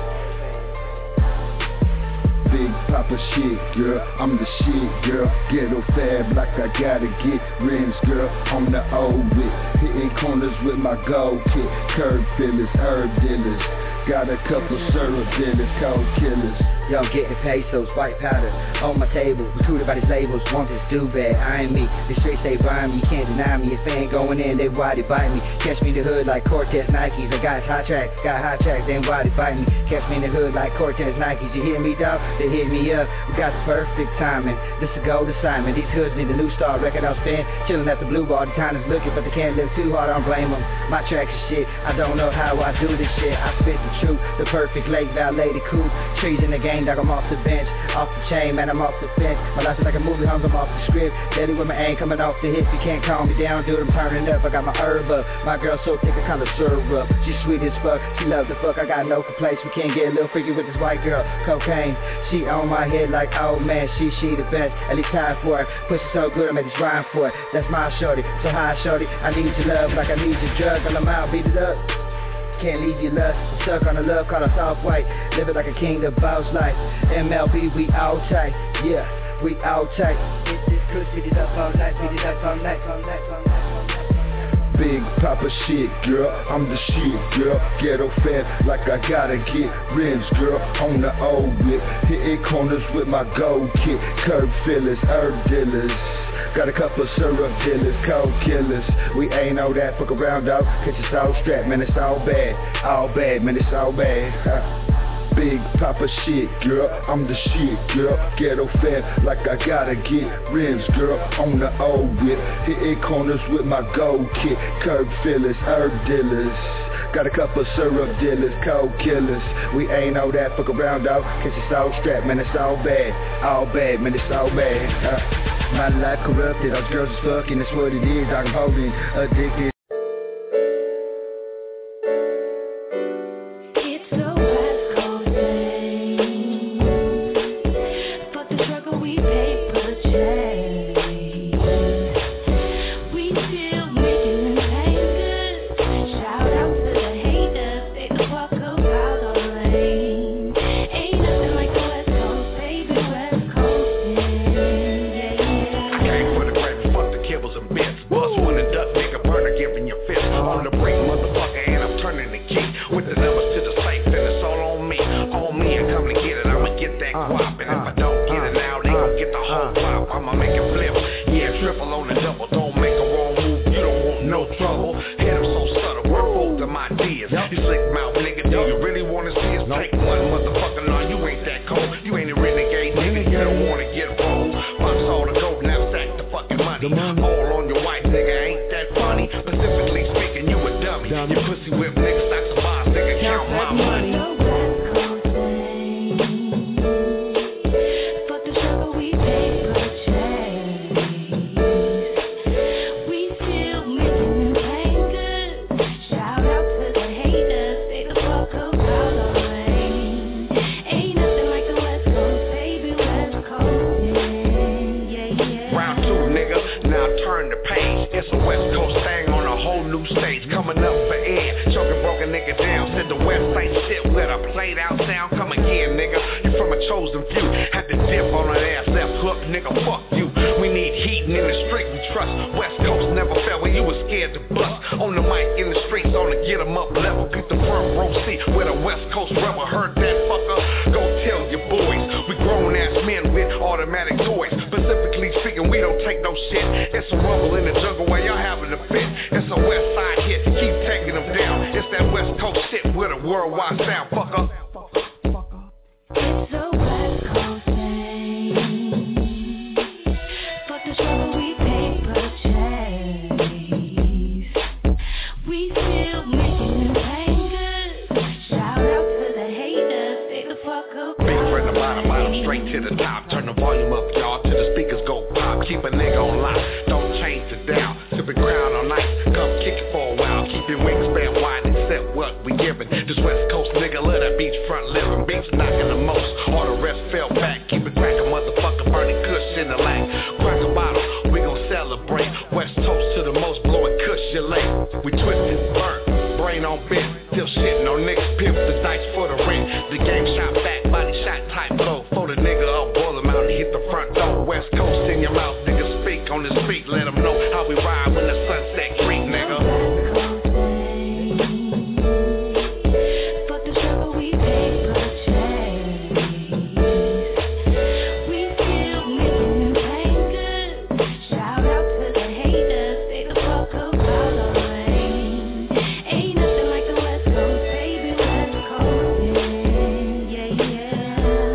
Big Papa shit, girl, I'm the shit, girl. Ghetto fab like I gotta get rims, girl. On the old whip, hitting corners with my gold kit. Curb fillers, herb dealers. Got a couple syrup dealers, cold killers. Yo, getting pesos, white powder on my table. Recruited by these labels, want this do bad. I ain't me. The streets they buying me, you can't deny me. If they ain't going in, they why they bite me. Catch me in the hood like Cortez Nikes. I got hot tracks, then why they bite me. Catch me in the hood like Cortez Nikes. You hear me, dog? They hit me up. We got the perfect timing. This a gold assignment. These hoods need a new star record. I'll spin, chilling at the blue bar. The time is looking, but they can't live too hard. I don't blame them. My tracks is shit. I don't know how I do this shit. I spit the truth, the perfect Lake Valet, the coupe. Trees in the game, dog, I'm off the bench, off the chain, man, I'm off the fence. My life is like a movie, hums, I'm off the script. Deadly with my aim, coming off the hip. You can't calm me down, dude, I'm turning up. I got my herb up, my girl so thick, I kinda serve up. She sweet as fuck, she love the fuck, I got no complaints. We can't get a little freaky with this white girl, cocaine. She on my head like, oh man, she the best. At least time for it, pussy so good, I made this rhyme for it. That's my shorty, so hi shorty, I need your love like I need your drug. On the mouth, beat it up. Can't leave your lust, I'm stuck on the love, call us off white. Living like a king, the boss life. MLB, we all tight, yeah, we all tight. Hit this push, beat it up all night, beat it up all night, all night, all night. Big Papa shit, girl, I'm the shit, girl. Ghetto fab like I gotta get rims, girl. On the old whip, hitting corners with my gold kit. Curb fillers, herb dealers. Got a couple syrup dealers, cold killers. We ain't all that, fuck around, dog. Catch us all strapped, man, it's all bad, man, it's all bad. Big Papa shit, girl, I'm the shit, girl. Ghetto fab like I gotta get rims, girl. On the old whip, hitting corners with my gold kit. Curb fillers, herb dealers. Got a couple syrup dealers, cold killers. We ain't all that, fuck around, dog. Catch us all strapped, man, it's all bad, man, it's all bad. My life corrupted, all girls is fucking, that's what it is. I'm holding, addicted. With the numbers to the safe and it's all on me. On me and come to get it, I'ma get that guap. And if I don't get it now, they gon' get the whole pop. I'ma make it flip, yeah, triple on the double. Don't make a wrong move, you don't want no trouble. Hit him so subtle, work both of my ideas. You slick mouth nigga, do you really wanna see us take one motherfucker? No, you ain't that cold. You ain't a renegade nigga, you don't wanna get rolled. Box all the gold, now stack the fucking money. All on your white nigga, ain't that funny? Specifically speaking, you a dummy. You pussy whip nigga, stock the boss nigga, count my money. It's a West Coast thing on a whole new stage, coming up for air. Choking broken nigga down, said the West ain't shit with a played out sound. Come again, nigga, you from a chosen few. Had to dip on an ass left hook, nigga, fuck you. We need heat and in the street we trust. West Coast never fell when you was scared to bust. On the mic in the streets, on to get them up level. Get the front row seat with a West Coast rebel. Heard that fucker? Go tell your boys. We grown ass men with automatic toys. Specifically speaking, we don't take no shit. It's a rumble in the jungle while y'all having a fit. It's a West Side hit, keep taking them down. It's that West Coast shit with a worldwide sound, fucker. It's a West Coast thing. Fuck the trouble we paper chase. We still making it rain good. Shout out to the haters, stay the fuck up. Big from the bottom straight to the top. Turn the volume up, y'all, till the speakers go pop. Keep a nigga on lock, don't change it down. Sipping crown on ice, come kick it for a while. Keep your wingspan wide, accept what we giving. This West Coast nigga love that beachfront living. Beats knocking the most, all the rest fell back. Keep it cracking, motherfucker, burning kush in the lane. Crack a bottle, we gon' celebrate. West Coast to the most, blowing kush your late. We twisted, burnt, brain on bent. Still shitting on niggas, pimp the dice for the rent. The game shot back, body shot type blow. For the nigga up, boil him out and hit the front door. West Coast in your mouth, nigga, speak on this beat. Let them know how we ride when the sunset creep, nigga. Fuck the trouble we paper chase. We still making it rain good. Shout out to the haters, stay the fuck up out of rain. Ain't nothing like the West Coast, baby, West Coast, yeah, yeah.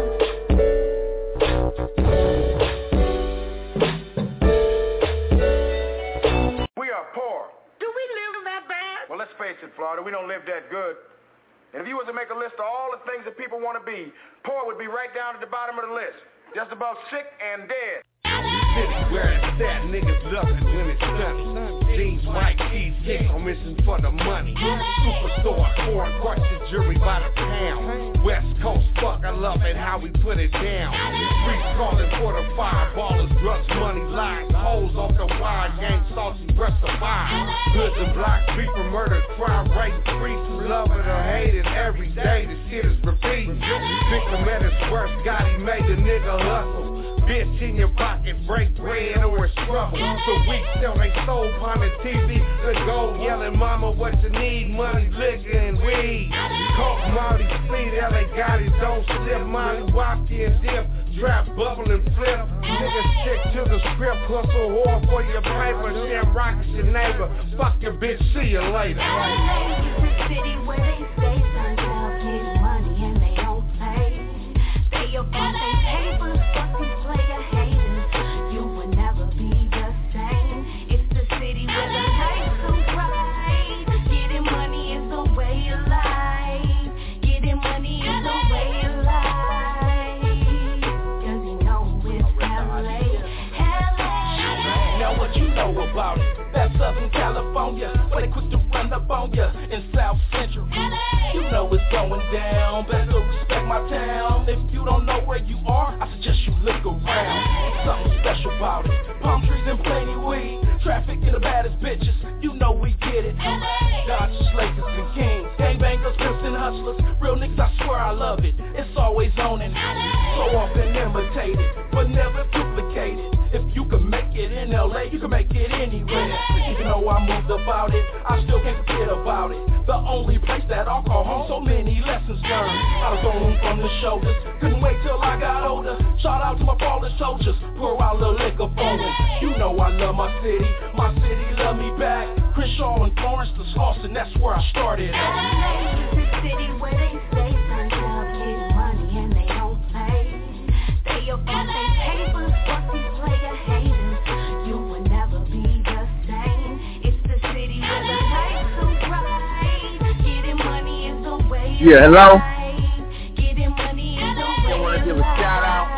We are poor. Do we live that bad? Well, let's face it, Florida, we don't live that good. And if you was to make a list of all the things that people want to be, poor would be right down at the bottom of the list. Just about sick and dead. City where it's at, niggas love it when it's sunny. Jeans, white tees, sick, I'm missing for the money. Superstore, foreign question, jury by the pound. West Coast, fuck, I love it how we put it down. Streets calling for the fireballers, drugs, money, lies, hoes off the wire, gang, saucy, breath of fire. Hoods and blocks, beef and murder, crime rate, streets, love it or hate it every day. The shit is repeating. Victim at his worst, God, he made the nigga hustle. Bitch in your pocket, break bread or it's trouble. So we sell they soul on the TV. The gold yelling, mama, what you need? Money, liquor, and weed. Coke, Molly, speed, LA Gotti, don't slip. Molly, Wapke and dip. Trap, bubble, and flip. Niggas stick to the script. Hustle hard for your paper. Sham rockets your neighbor. Fuck your bitch, see you later. LA is the city where they stay sundown, get money and they don't pay. Stay up on their papers, fuck these player haters. You will never be the same. It's the city where the lights so bright. Getting money is the way of life. Getting money is the way of life. 'Cause you know it's LA. Now what you know about it? That's Southern California, where they quick to run up on ya. In South Central, you know it's going down. Better respect my town. If you don't know where you are, I suggest you look around. It's something special about it. Palm trees and plenty weed. Traffic and the baddest bitches, you know we get it. Dodgers, Lakers, and Kings. Gangbangers, pimps, and hustlers. Real niggas, I swear I love it. It's always on it. So often imitated, but never duplicated. If you can make it in LA, you can make it anywhere. Even though though I moved about it, I still can't forget about it. The only place that I'll call home, so many lessons learned. I was on from the shoulders, couldn't wait till I got older. Shout out to my fallen soldiers, pour out a little liquor for them. You know I love my city love me back. Crenshaw and Florence to Slauson, that's where I started at. LA is the city where they stay turned up, get money and they don't pay. They up on their papers, fuck these player haters. You will never be the same. It's the city where the lights so bright. Getting money is the way. Yeah, hello? Getting money is the way. I want to give a shout out.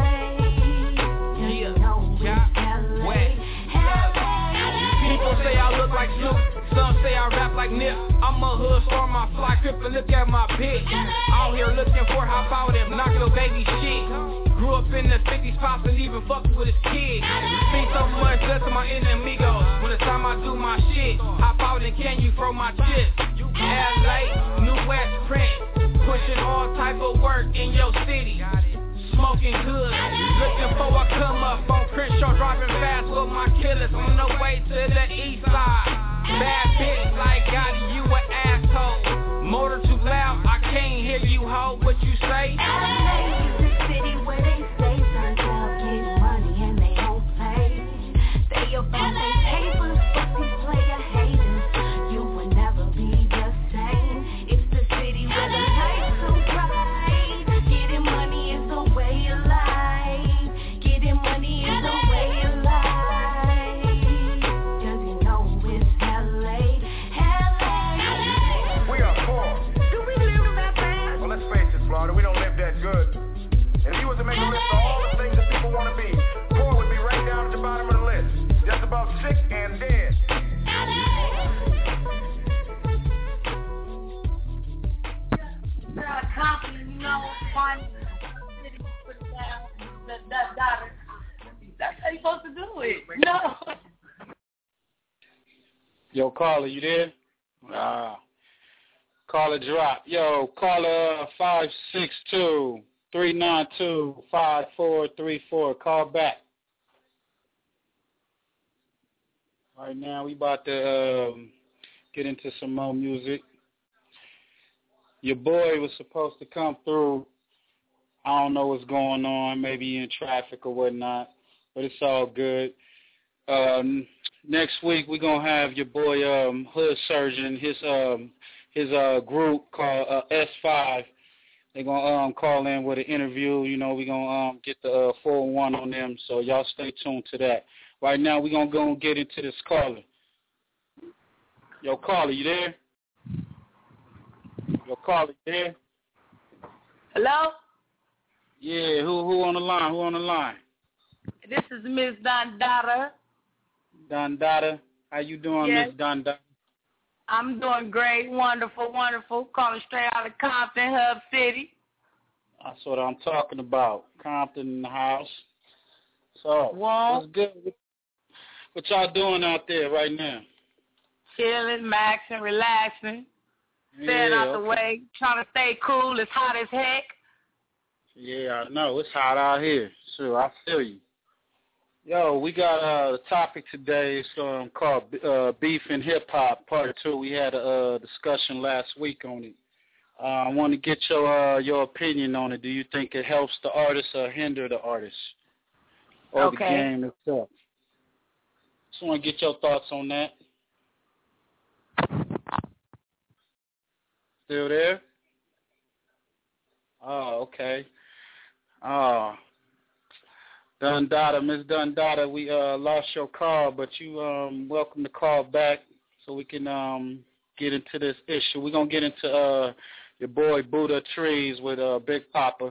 People say I look like Snoop, some say I rap like Nip. I'm a hood star, my fly crip, and look at my bitch. Out here looking for how about him, knock little baby shit. Grew up in the 50s, pops and even fucked with his kids. Seen so much just to my enemigos. When it's time I do my shit, hop out and can you throw my chips? LA, New West print, pushing all type of work in your city. Smoking good, looking for a come up on Crenshaw, driving fast with my killers on the way to the east side. Bad bitch like Gotti, you an asshole. Motor too loud, I can't hear you, ho. What you say? LA is the city where they stay turned up, get money and they don't pay. They up on their papers, fuck these player haters. You will never be the same. It's the city where the lights so bright. Getting money is the way of life. Getting money is the way of life. Cause you know it's LA. We are poor. Do we live that bad? Well, let's face it, Florida, we don't live that good. And if you was to make a list of all the things that people want to be, poor would be right down at the bottom of the list. Just about sick and dead. Compton, you know, one city put it down, the daughter. That's how you supposed to do it. No. Yo, caller, you there? Caller drop. Yo, caller 562-392-5434. Call back. Right now, we about to get into some more music. Your boy was supposed to come through. I don't know what's going on. Maybe in traffic or whatnot, but it's all good. Next week we're gonna have your boy Hood Surgeon, his group called S5. They're gonna call in with an interview. You know, we're gonna get the 401 on them. So y'all stay tuned to that. Right now we're gonna go and get into this caller. Yo, caller, you there? Yo, caller, you there? Hello? Yeah, who on the line? Who on the line? This is Miss Dondada. Dondada, how you doing, Yes. Miss Dondada? I'm doing great, wonderful, wonderful. Calling straight out of Compton, Hub City. That's what I'm talking about. Compton in the house. So, what's good? What y'all doing out there right now? Chilling, maxing, relaxing. Staying out the way, trying to stay cool. It's hot as heck. Yeah, I know. It's hot out here. Sure, I feel you. Yo, we got the topic today. It's called Beef and Hip Hop Part 2. We had a discussion last week on it. I want to get your opinion on it. Do you think it helps the artist or hinder the artist? Or the game itself? Just want to get your thoughts on that. Still there? Oh, okay. Dondada, Miss Dondada, we lost your call, but you welcome to call back so we can get into this issue. We're going to get into your boy Buddha Trees with Big Papa.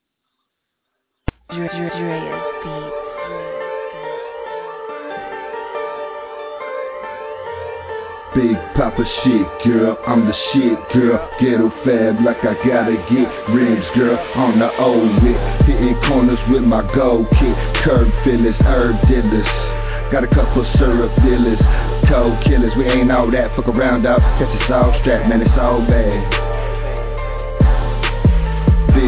Big Papa shit, girl, I'm the shit, girl. Ghetto fab like I gotta get rims, girl. On the old whip, hitting corners with my gold kit. Curb fillers, herb dealers. Got a couple syrup dealers, cold killers. We ain't all that, fuck around out. Catch us all strapped, man, it's all bad. Big Papa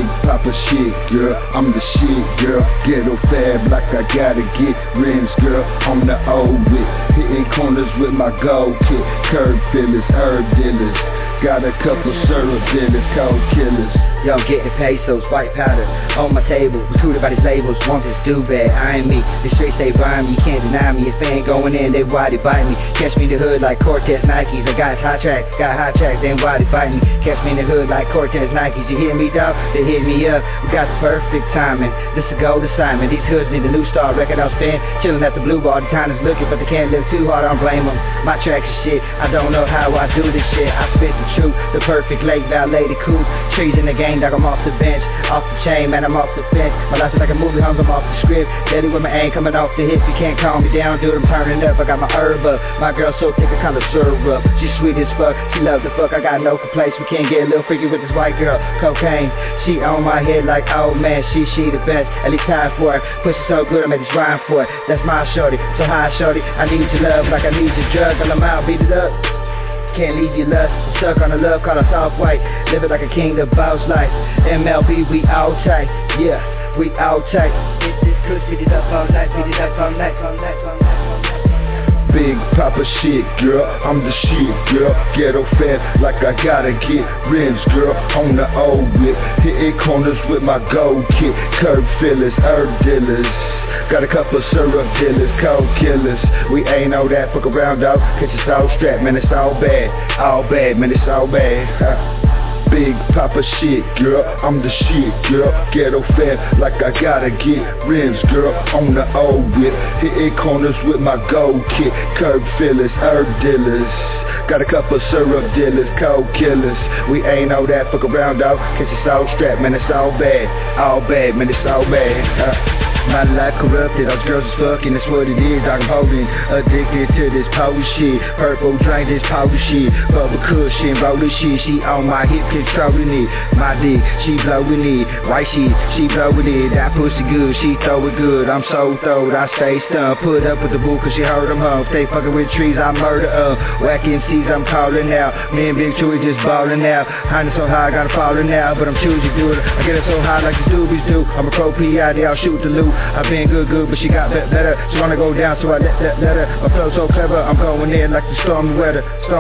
Papa shit, girl, I'm the shit, girl. Ghetto fab like I gotta get rims, girl. On the old whip, hitting corners with my gold kit. Curb fillers, herb dealers. Got a couple syrup dealers, cold killers. Yo, I'm getting pesos, white powder on my table. Recruited by these labels, want this do bad. I ain't me, the straight stay by me. You can't deny me, if they ain't going in, they why they bite me. Catch me in the hood like Cortez Nikes. I got hot tracks, then why they bite me. Catch me in the hood like Cortez Nikes. You hear me, dog? They hit me up. We got the perfect timing. This a gold assignment. These hoods need a new star record. I'll spin, chillin' at the blue bar. The time is looking, but they can't live too hard. I don't blame them. My tracks is shit. I don't know how I do this shit. I spit the truth, the perfect late valet, the coupe. Trees in the game, dog, I'm off the bench, off the chain, man, I'm off the fence. My life is like a movie, hung, I'm off the script. Steady with my aim, coming off the hip. You can't calm me down, dude, I'm turning up. I got my herb up. My girl so thick, I kinda serve up. She sweet as fuck, she loves the fuck. I got no complaints, we can't get a little freaky with this white girl. Cocaine, she on my head like, oh man, she the best. At least time for it. Pussy so good, I made this rhyme for it. That's my shorty, so hi shorty. I need your love like I need your drug. And I'm out, beat it up. Can't leave your lust, stuck on the love, call us off white. Living like a king, the boss life. MLB, we all tight, yeah, we all tight. This pussy, beat it up all night, beat it up all night, all night, all night, all night. Big Papa shit, girl, I'm the shit, girl. Ghetto fat like I gotta get rims, girl. On the old whip, hitting corners with my gold kit. Curb fillers, herb dealers. Got a couple of syrup dealers, cold killers. We ain't all that, fuck around, dog. Cause it's all strapped, man, it's all bad, man, it's all bad. Big Papa shit, girl, I'm the shit, girl. Ghetto fat like I gotta get rims, girl. On the old whip, hitting corners with my gold kit. Curb fillers, herb dealers. Got a couple of syrup dealers, cold killers. We ain't all that, fuck around, dog. Cause it's all strapped, man, it's all bad, man, it's all bad. My life corrupted, all girls is fucking, that's what it is, dog, I'm holding. Addicted to this power shit, purple drink, this power shit. Bubble cushion, rollin' shit, she on my hip, controlling it. My dick, she blowing it, white shit, she blowing it. That pussy good, she throw it good, I'm so throwed, I stay stunned. Put up with the boo, cause she heard them home. Stay fucking with trees, I murder whack MCs, I'm calling out. Me and Big Chewy just ballin' out. Honey so high, I gotta fallin' out, but I'm choosing to do it. I get it so high like the doobies do. I'm a pro P.I.D., I'll shoot the loot. I've been good, but she got better. She wanna go down, so I let her. My flow so clever, I'm going in like the stormy weather.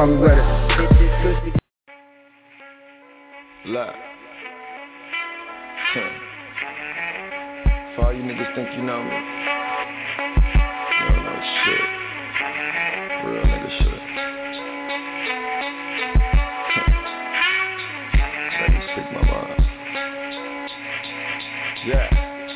Look. For all you niggas think you know me, you don't know shit. Real nigga shit. Let me speak my mind. Yeah.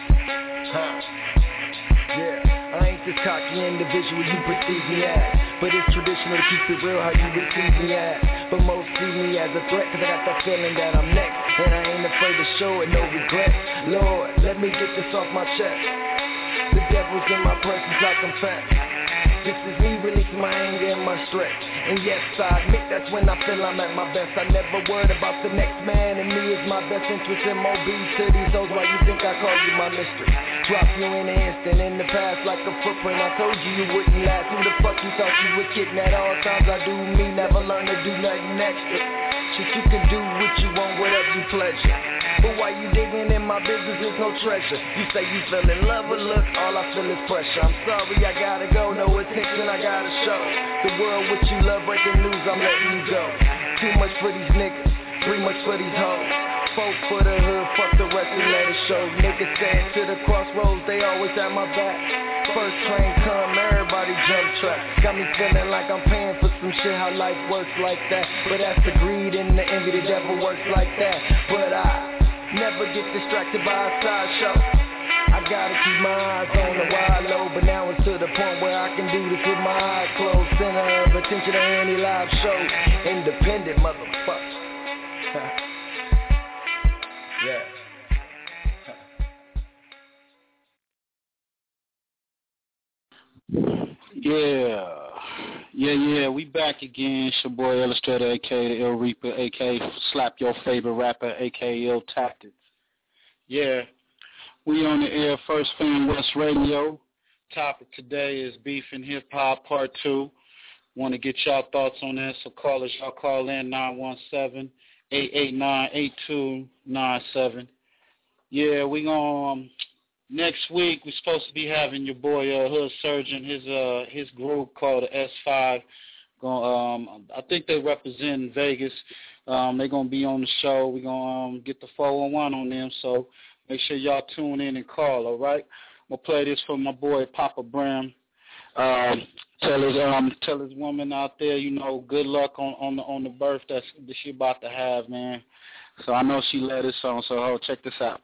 I ain't this cocky individual you perceive me as, but it's traditional to keep it real how you receive me as. But most see me as a threat, cause I got that feeling that I'm next, and I ain't afraid to show it, no regret. Lord, let me get this off my chest. The devil's in my presence like I'm fat. This is me releasing my anger and my stress. And yes, I admit that's when I feel I'm at my best. I never worried about the next man, and me is my best interest. MOB to these hoes, why you think I call you my mistress? Drop you in an instant, in the past like a footprint. I told you you wouldn't last. Who the fuck you thought you were kidding? At all times I do me, never learn to do nothing extra. Shit, you can do what you want, whatever you pleasure. But why you digging in my business, there's no treasure. You say you fell in love, but look, all I feel is pressure. I'm sorry, I gotta go, no attention, I gotta show the world what you love, breaking news, I'm letting you go. Too much for these niggas, too much for these hoes. Folk for the hood, fuck the rest and let it show. Niggas stand to the crossroads, they always at my back. First train come, everybody jump track. Got me feeling like I'm paying for some shit, how life works like that. But that's the greed and the envy, the devil works like that. But I never get distracted by a sideshow. I gotta keep my eyes on the wide low, but now it's to the point where I can do this with my eyes closed. Center of attention to any live show. Independent motherfucker. Yeah. Yeah, we back again. It's your boy Illustrator, aka the Ill Reaper, aka Slap Your Favorite Rapper, aka Ill Tactics. Yeah, we on the air, First Fam West Radio. Topic today is Beef and Hip Hop Part 2. Want to get y'all thoughts on that, so call us. Y'all call in 917-889-8297. Yeah, we gonna next week we're supposed to be having your boy Hood Surgeon, his group called the S5. I think they represent Vegas. They're gonna be on the show. We're gonna get the 411 on them, so make sure y'all tune in and call, all right? I'm gonna play this for my boy Papa Bram. Tell his woman out there, good luck on the birth that she about to have, man. So I know she led this song, so check this out.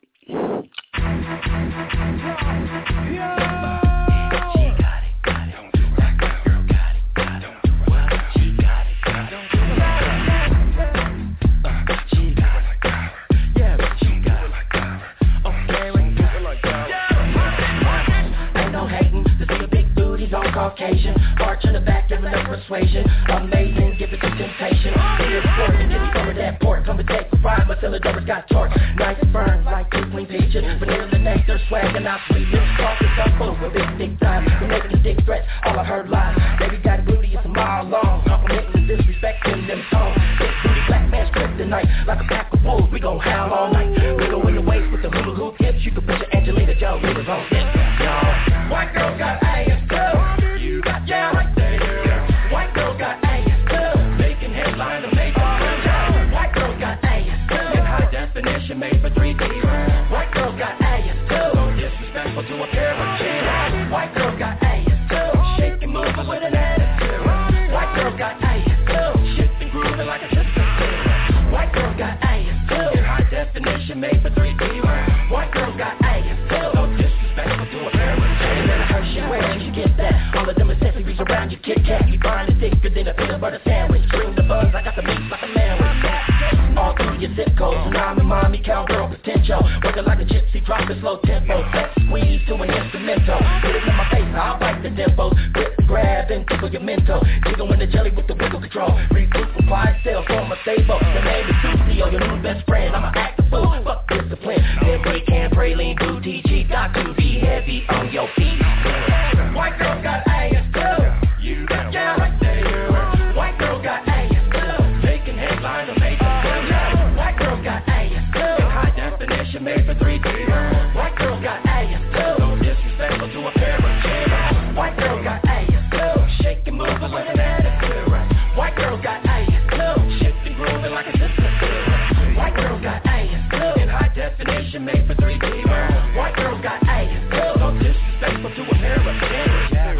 Caucasian, march in the back, giving up persuasion. Amazing, give it to temptation. Be a sport and get me over that port. Come and take the ride, my Philadelphia's got torque. Nice burn like two clean peaches. Vanilla the neck, they're swagging out sweet. Talk is up full with big time. We're making dick threats, all I heard lies. Baby got a booty, it's a mile long. Complimenting the disrespect in them songs. Big booty, black man script tonight. Like a pack of wolves, we gon' howl all night. Wiggle in the waist with the hula hoop hips. You can put your Angelina Jolie on it. Y'all, white girl got ass too. Yeah, right there. White girl got ass too. Making headline to make it. White girl got ass too. In high definition, made for 3D. White girl got ass too. Disrespectful to a pair of chins. White girl got ass too. Shaking, moving with an attitude. White girl got ass too. Shifting, grooving like a sister. White girl got ass too. In high definition, made for 3D. White girl got ass too. Disrespectful to a pair of chins. And I heard she wears, you get that. All of them accessories around your Kit Kat. You find it thicker than a peanut butter sandwich. Bring the buns, I got the meat like a man with all through your zip code. Tsunami, mommy, cowgirl potential. Working like a gypsy, dropping slow tempo. Flex, squeeze to an instrumental. Put it in my face, I'll bite the dimples. Grip, grab, and tickle your mental. Jiggle in the jelly with the wiggle control. Regroup, reply, sales, form a stable. The name is Lucio, your new best friend. I'm an active fool, fuck discipline. Then break and pray, lean, booty, G. Got to be heavy on your feet. White girl got ass too. You got right there. White girl got ass too. Making headline to make it. White girl got ass too. In high definition, made for 3D. White girl got ass too. Disrespectful to a pair of chins. White girl got ass too. Shaking, moving with an attitude. White girl got ass too. Shifting, grooving like a sister. White girl got ass too. In high definition, made for 3D. White girl got ass too. Disrespectful to a pair of chins.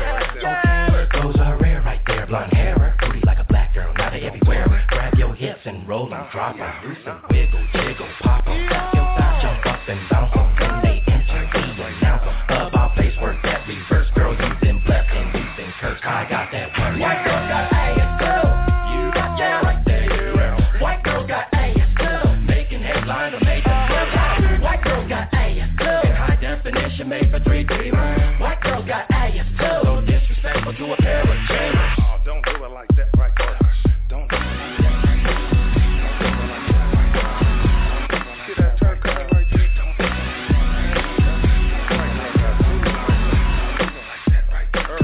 Those are rare right there, blonde hair, booty like a black girl, now they everywhere. Grab your hips and roll them, drop them, do some wiggle, jiggle, pop them, step your thigh, jump up and bounce them. When they enter, we announce them. About face work that reverse, girl, you've been blessed and you've been cursed. I got that word. White girl got ass too. You got right there. White girl got ass too. Making headline to make it. White girl got ass too. In high definition, made for 3D. White girl got ass too. Disrespectful to a pair of chins. Oh, don't do it like that right there. Don't do it like that. See that turn coming right there? Don't do it like that right there.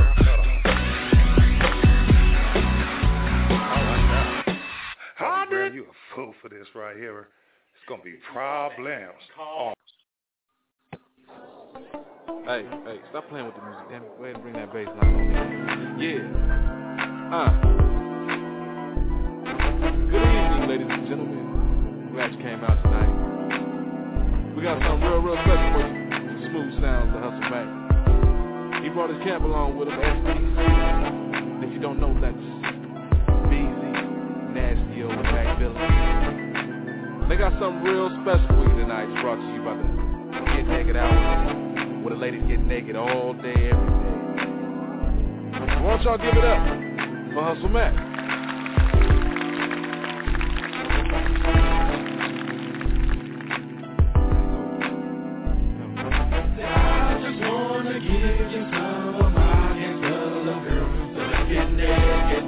All right, man, you a fool for this right here. It's gonna be problems. Oh. Hey, stop playing with the music. Damn it, go ahead and bring that bass line on. Yeah. Good evening, ladies and gentlemen. Glad you came out tonight. We got something real special for you. Some smooth sounds to hustle back. He brought his camp along with him, SBC. If you don't know, that's BZ, Nasty O, and Mac Villain. They got something real special for you tonight. It's brought to you by the Get Naked Hour, where the ladies get naked all day, every day. So why don't y'all give it up for Hustle Mac? I just wanna give you some of my handsome girls so they get naked,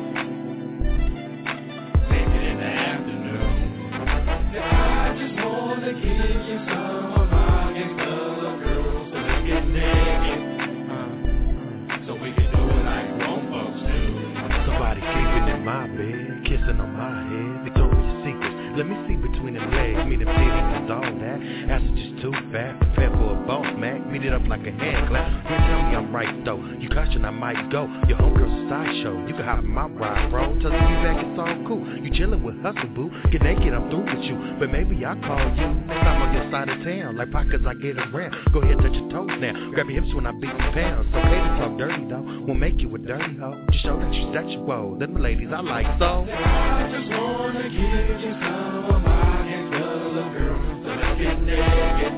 naked in the afternoon. I just wanna give you some of my handsome girls so they get naked, so we can do it like grown folks do. Somebody sleeping in my bed, kissing on my head, Victoria's Secret. Let me see between the legs, me the titties is all that. After just too fat, prepare for a boss, man. Beat it up like a hand clap. You tell me I'm right though. You caution, I might go. Your homegirl's a sideshow. You can hop in my ride, bro. Tell me back, it's all cool. You chillin' with Hustle Boo. Get naked, I'm through with you. But maybe I'll call you next time on your side of town. Like pockets, I get around. Go ahead, touch your toes now. Grab your hips when I beat the pounds. It's okay to talk dirty though. Won't make you a dirty hoe. Just show that you're sexual. Them ladies I like so. I just wanna give you some of my gangsta girl. So let's get naked.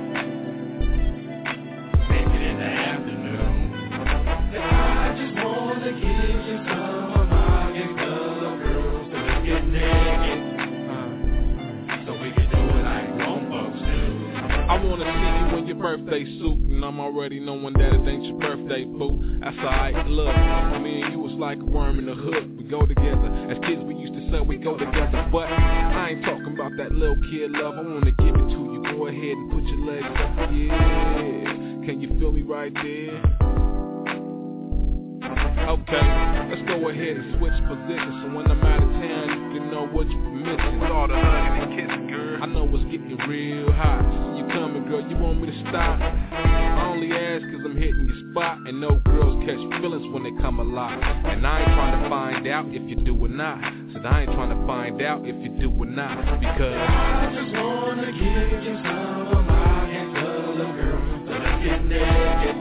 Naked in the afternoon. I just wanna give you some of my gangsta girl. So let's get naked. So we can do it like grown folks do. I wanna see you in your birthday suit, and I'm already knowing that it ain't your birthday, boo. That's alright, look, me and you was like a worm in the hook. We go together, as kids we used to say we go together. But I ain't talking about that little kid love, I wanna give it to you. Go ahead and put your legs up, yeah. Can you feel me right there? Okay, let's go ahead and switch positions, so when I'm out of town, you can know what you're missing. With all the hugging and kissing, girl, I know it's getting real hot. You coming, girl, you want me to stop? I only ask cause I'm hitting your spot, and no girls catch feelings when they come alive. And I ain't trying to find out if you do or not. Said I ain't trying to find out if you do or not, because I just wanna give you some of my gangsta girl. So let's get naked.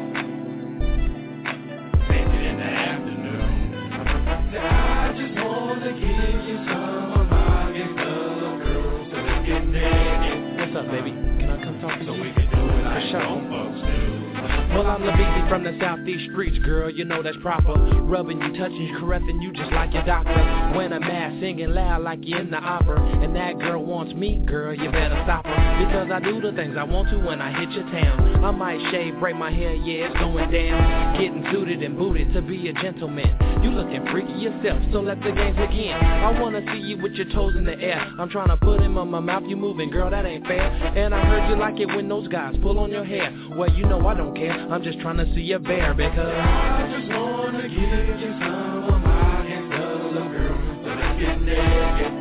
I just wanna give you some of my gangsta girl. So let's get naked. What's up, baby? Can I come talk to you? So we can do it like grown folks do. Well, I'm the baby from the southeast streets, girl, you know that's proper. Rubbing you, touching you, caressing you just like your doctor. When I'm mad, singing loud like you're in the opera. And that girl wants me, girl, you better stop her. Because I do the things I want to when I hit your town. I might shave, braid my hair, yeah, it's going down. Getting suited and booted to be a gentleman. You looking freaky yourself, so let the games begin. I wanna see you with your toes in the air. I'm trying to put him on my mouth, you moving, girl, that ain't fair. And I heard you like it when those guys pull on your hair. Well, you know I don't care, I'm just trying to see you bare, because I just wanna give you some of my gangsta girl. So let's get naked.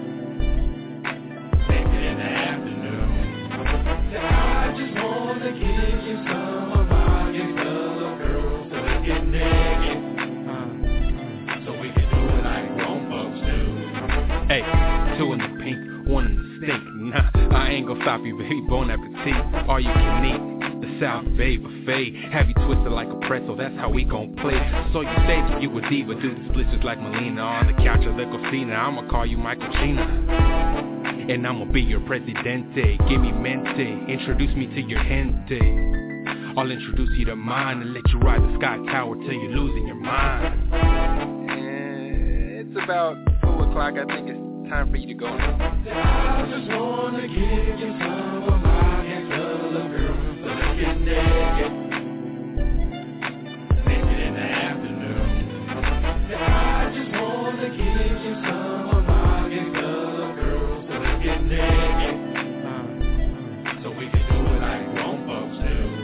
Naked in the afternoon. I just wanna give you some of my gangsta girl. So let's get naked. So we can do it like grown folks do. Hey, two in the pink, one in the stink. Nah, I ain't gonna stop you, baby. Bon appetit. All you can eat. The South Bay buffet, have you twisted like a pretzel, that's how we gon' play. So you say you a diva, do the splits just like Melina. On the couch of the cocina, I'ma call you Michael China. And I'ma be your presidente, give me mente, introduce me to your gente. I'll introduce you to mine and let you ride the sky tower till you're losing your mind. It's about 2 o'clock, I think it's time for you to go now. I just wanna give you some of my gangsta girl. So let's get naked. Naked in the afternoon. I just wanna give you some of my gangsta girl. So let's get naked. So we can do it like grown folks do.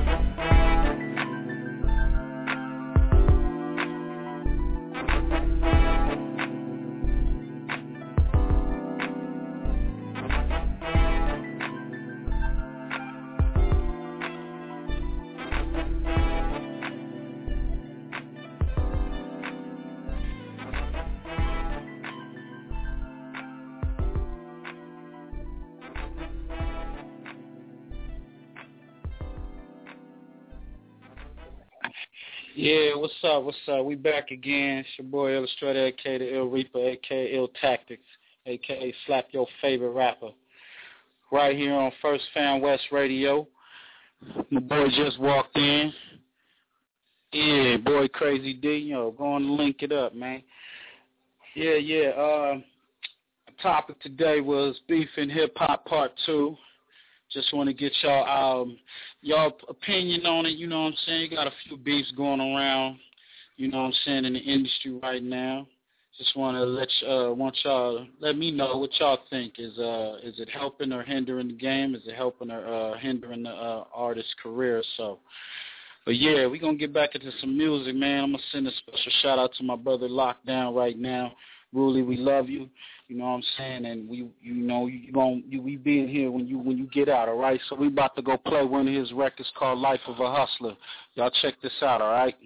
Yeah, what's up? We back again. It's your boy Illustrator, a.k.a. the Ill Reaper, a.k.a. Ill Tactics, a.k.a. Slap Your Favorite Rapper. Right here on First Fan West Radio. My boy just walked in. Yeah, boy Crazy D, go on and link it up, man. Yeah. Topic today was Beef in Hip Hop Part 2. Just want to get y'all opinion on it, you know what I'm saying? You got a few beefs going around, you know what I'm saying, in the industry right now. Just want to want y'all let me know what y'all think. Is it helping or hindering the game? Is it helping or hindering the artist's career? So, but yeah, we're gonna get back into some music, man. I'm gonna send a special shout out to my brother Lockdown right now. Ruly, we love you. You know what I'm saying? And we be in here when you get out, all right? So we about to go play one of his records called Life of a Hustler. Y'all check this out, all right?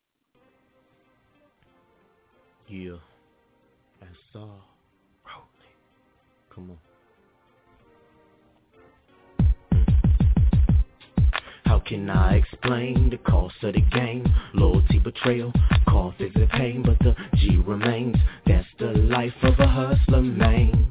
Yeah. That's all. Come on. How can I explain the cost of the game? Loyalty, betrayal, cost is a pain, but the G remains. That's the life of a hustler, man.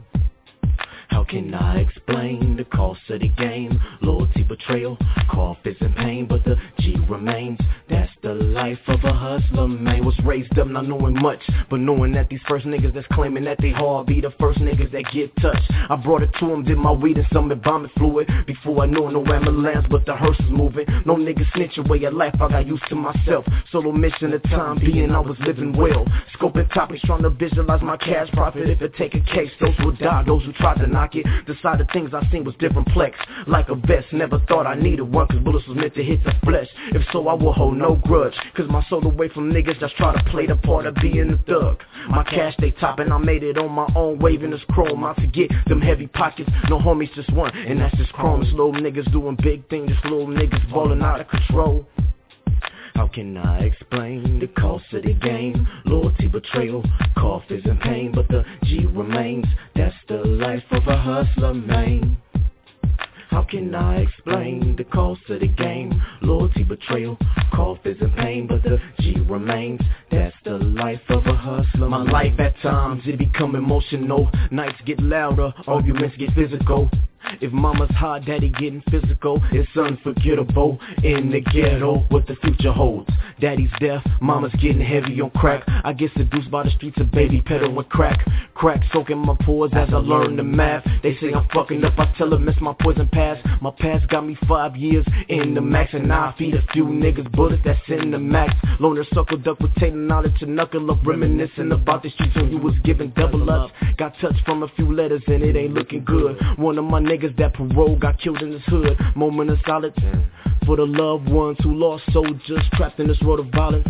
How can I explain the cost of the game? Loyalty, betrayal, cough is in pain, but the G remains. That's the life of a hustler, man. Was raised up not knowing much, but knowing that these first niggas that's claiming that they hard be the first niggas that get touched. I brought it to them, did my weed and some embalming fluid. Before I knew no ambulance, but the hearse was moving. No niggas snitch away at life, I got used to myself. Solo mission at time being, I was living well. Scoping topics, trying to visualize my cash profit. If it take a case, those who die, those who tried to knock it. The side of things I seen was different plex. Like a vest, never thought I needed one, cause bullets was meant to hit the flesh. If so, I will hold no grudge, cause my soul away from niggas just try to play the part of being a thug. My cash they topping, I made it on my own, waving this chrome. I forget them heavy pockets, no homies, just one, and that's just chrome. This little niggas doing big things, this little niggas falling out of control. How can I explain the cost of the game? Loyalty, betrayal, cough is in pain, but the G remains. That's the life of a hustler, man. How can I explain the cost of the game? Loyalty, betrayal, cough is in pain, but the G remains. That's the life of a hustler. My life at times, it become emotional. Nights get louder, arguments get physical. If mama's hot, daddy getting physical. It's unforgettable in the ghetto what the future holds. Daddy's deaf, mama's getting heavy on crack. I get seduced by the streets of baby peddling crack. Crack soaking my pores as I learn the math. They say I'm fucking up, I tell them it's my poison pass. My past got me 5 years in the max, and now I feed a few niggas bullets that's in the max. Loner suckle duck with tainted knowledge and knuckle up, reminiscing about the streets when you was giving double ups. Got touched from a few letters and it ain't looking good. One of my niggas that parole got killed in his hood. Moment of silence for the loved ones who lost soldiers trapped in this road of violence.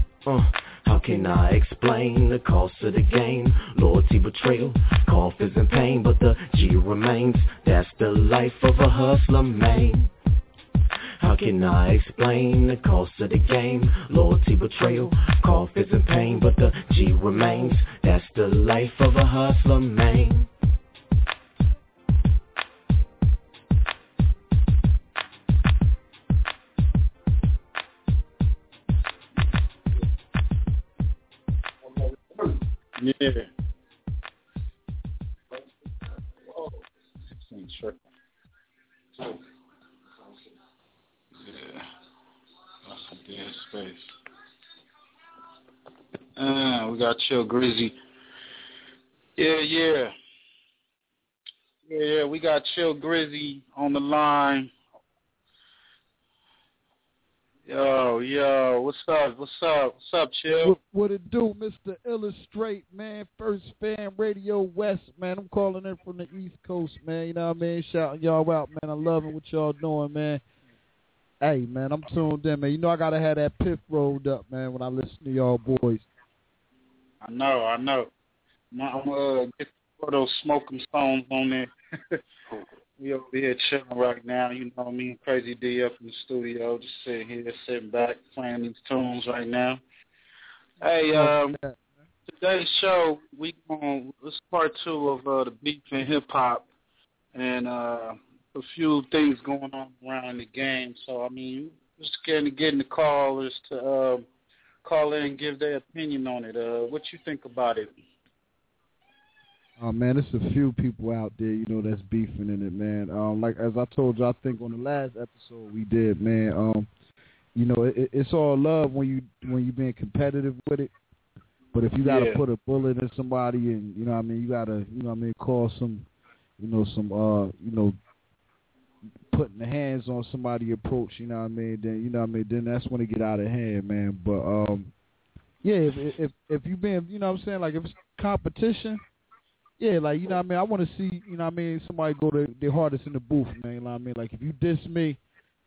How can I explain the cost of the game? Loyalty, betrayal, cough is in pain, but the G remains. That's the life of a hustler, man. How can I explain the cost of the game? Loyalty, betrayal, cough is in pain, but the G remains. That's the life of a hustler, man. Yeah. That's a dead space. We got Chill Grizzy. Yeah, we got Chill Grizzy on the line. Yo, what's up, Chill? What it do, Mr. Illustrate, man? First Fan Radio West, man. I'm calling in from the East Coast, man. You know what I mean? Shouting y'all out, man. I love what y'all doing, man. Hey, man, I'm tuned in, man. You know I gotta have that piff rolled up, man, when I listen to y'all boys. I know. I'm gonna get those smoking stones on there. We over here chilling right now, you know me and Crazy D up in the studio, just sitting back, playing these tunes right now. Hey, today's show, it's part 2 of the beef and hip hop, and a few things going on around the game. So I mean, just getting the callers to call in and give their opinion on it. What you think about it? Oh, man, there's a few people out there, you know, that's beefing in it, man. Like, as I told you, I think on the last episode we did, man, you know, it's all love when you being competitive with it. But if you got to put a bullet in somebody and, you know what I mean, you got to, you know what I mean, call some, you know, putting the hands on somebody approach, you know what I mean, then, you know what I mean, then that's when it get out of hand, man. But, yeah, if you been, you know what I'm saying, like, if it's competition, yeah, like, you know what I mean, I want to see, you know what I mean, somebody go their hardest in the booth, man, you know what I mean, like, if you diss me,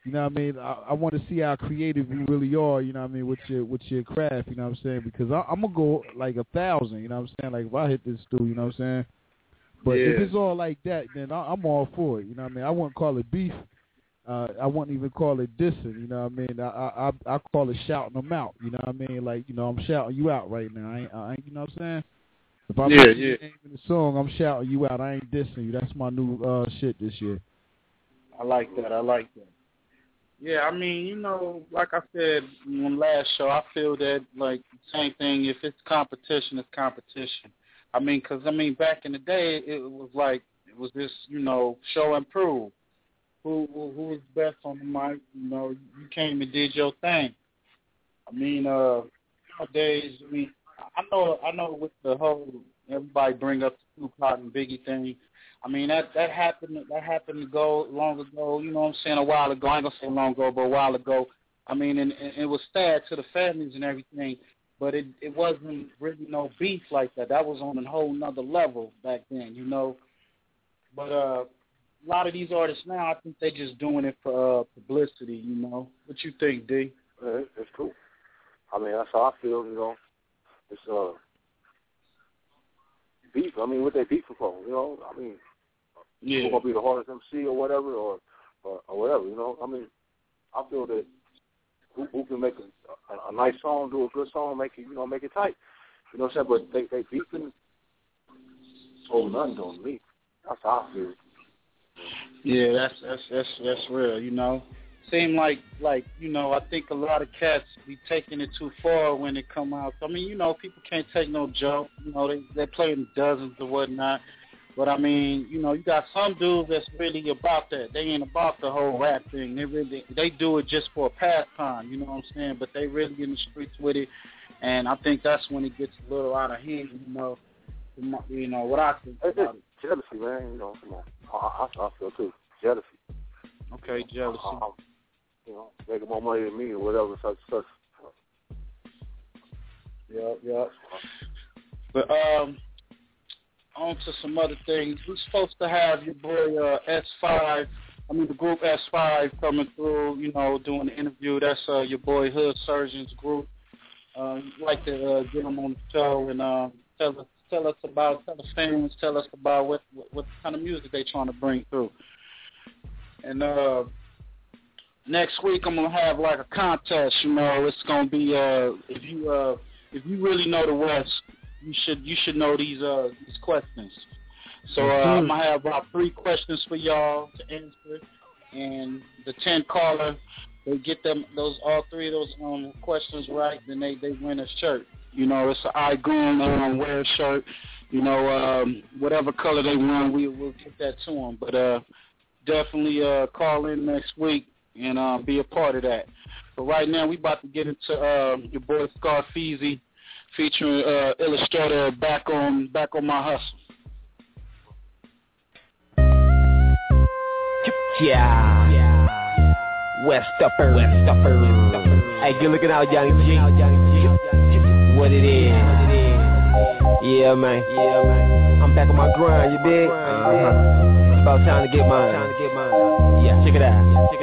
You know what I mean? I want to see how creative you really are, you know what I mean, with your craft, you know what I'm saying? Because I'm going to go like 1,000, you know what I'm saying? Like if I hit this stool, you know what I'm saying? But if it's all like that, then I'm all for it, you know what I mean? I wouldn't call it beef. I wouldn't even call it dissing, you know what I mean? I call it shouting them out, you know what I mean? Like, you know, I'm shouting you out right now. I ain't you know what I'm saying? If I put your name in the song, I'm shouting you out. I ain't dissing you. That's my new shit this year. I like that. Yeah, I mean, you know, like I said on the last show, I feel that, like, same thing. If it's competition, it's competition. I mean, because, back in the day, it was this, you know, show and prove. Who was best on the mic? You know, you came and did your thing. I mean, nowadays, I know with the whole, everybody bring up the Tupac and Biggie thing. I mean, that happened to go long ago, you know what I'm saying, a while ago. I ain't going to say long ago, but a while ago. I mean, and it was sad to the families and everything, but it wasn't really no beef like that. That was on a whole nother level back then, you know. But a lot of these artists now, I think they're just doing it for publicity, you know. What you think, D? It's cool. I mean, that's how I feel, you know. It's beef. I mean, what they beefing for, you know? I mean, who's gonna be the hardest MC or whatever, or whatever, you know? I mean, I feel that who can make a nice song, do a good song, make it, you know, make it tight. You know what I'm saying? But they beefing over nothing on me. That's how I feel. Yeah, that's real, you know. Seem like you know, I think a lot of cats be taking it too far when it come out. I mean, you know, people can't take no joke. You know, they play in dozens or whatnot. But I mean, you know, you got some dudes that's really about that. They ain't about the whole rap thing. They do it just for a pastime. You know what I'm saying? But they really in the streets with it, and I think that's when it gets a little out of hand. You know what I think about it. Jealousy, man. You know, come on. I feel too jealousy. Okay, jealousy. You know, making more money than me or whatever, such. Yeah. But on to some other things. We're supposed to have your boy S5. The group S5 coming through. You know, doing the interview. That's your boy Hood Surgeons group. I'd like to get them on the show and tell the fans about what kind of music they trying to bring through. And next week I'm gonna have like a contest. You know, it's gonna be if you really know the West, you should know these questions. So I'm gonna have about 3 questions for y'all to answer, and the 10 caller, they get them all 3 of those questions right, then they win a shirt. You know, it's an iGoon wear shirt. You know, whatever color they want, we'll get that to them. But definitely call in next week and be a part of that. But right now, we about to get into your boy Scarfeezy featuring Illustrator back on My Hustle. Yeah. West Upper. Hey, you looking out, Young G? What it is? Yeah, man. I'm back on my grind, you dig? It's about time to get mine. Yeah, check it out.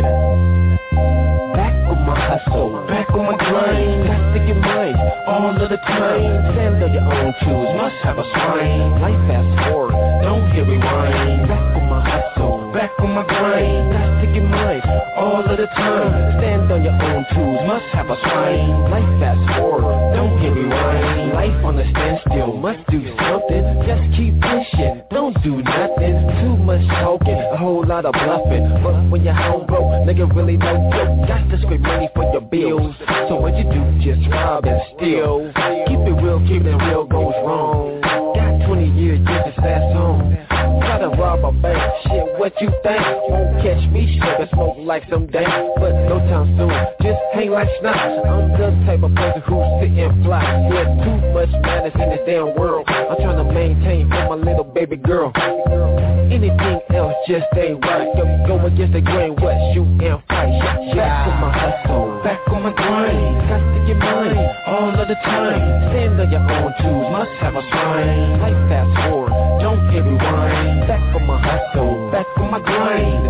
Back on my hustle, back on my grind. Got to get mine all of the time. Stand on your own shoes, must have a sign. Life fast forward, don't hit rewind. Back on my hustle, back on my grind. Got to get mine all of the time. Stand on your own shoes, must have a sign. Life fast forward, don't hit rewind. Life on a standstill, must do something. Just keep pushing, don't do nothing. Too much talking, a whole lot of bluffing. But when you're home broke, nigga really no joke. Got to scrape money for your bills. So what you do, just rob and steal. Keep it real, keep it real goes wrong. Got 20 years just this last song. Try to rob a bank, shit, what you think? Won't catch me, sugar smoke like some dank. But no time soon, just hang like snot. I'm the type of person who sit and fly. There's too much madness in this damn world. I'm trying to maintain for my little baby girl. Anything else just ain't right. Go against the grain, what, shoot and fight. Back on my hustle, back on my grind. Got to get mine all of the time. Stand on your own shoes, must have a sign. Life fast forward, don't hit rewind. Back on my hustle, back on my grind. Got to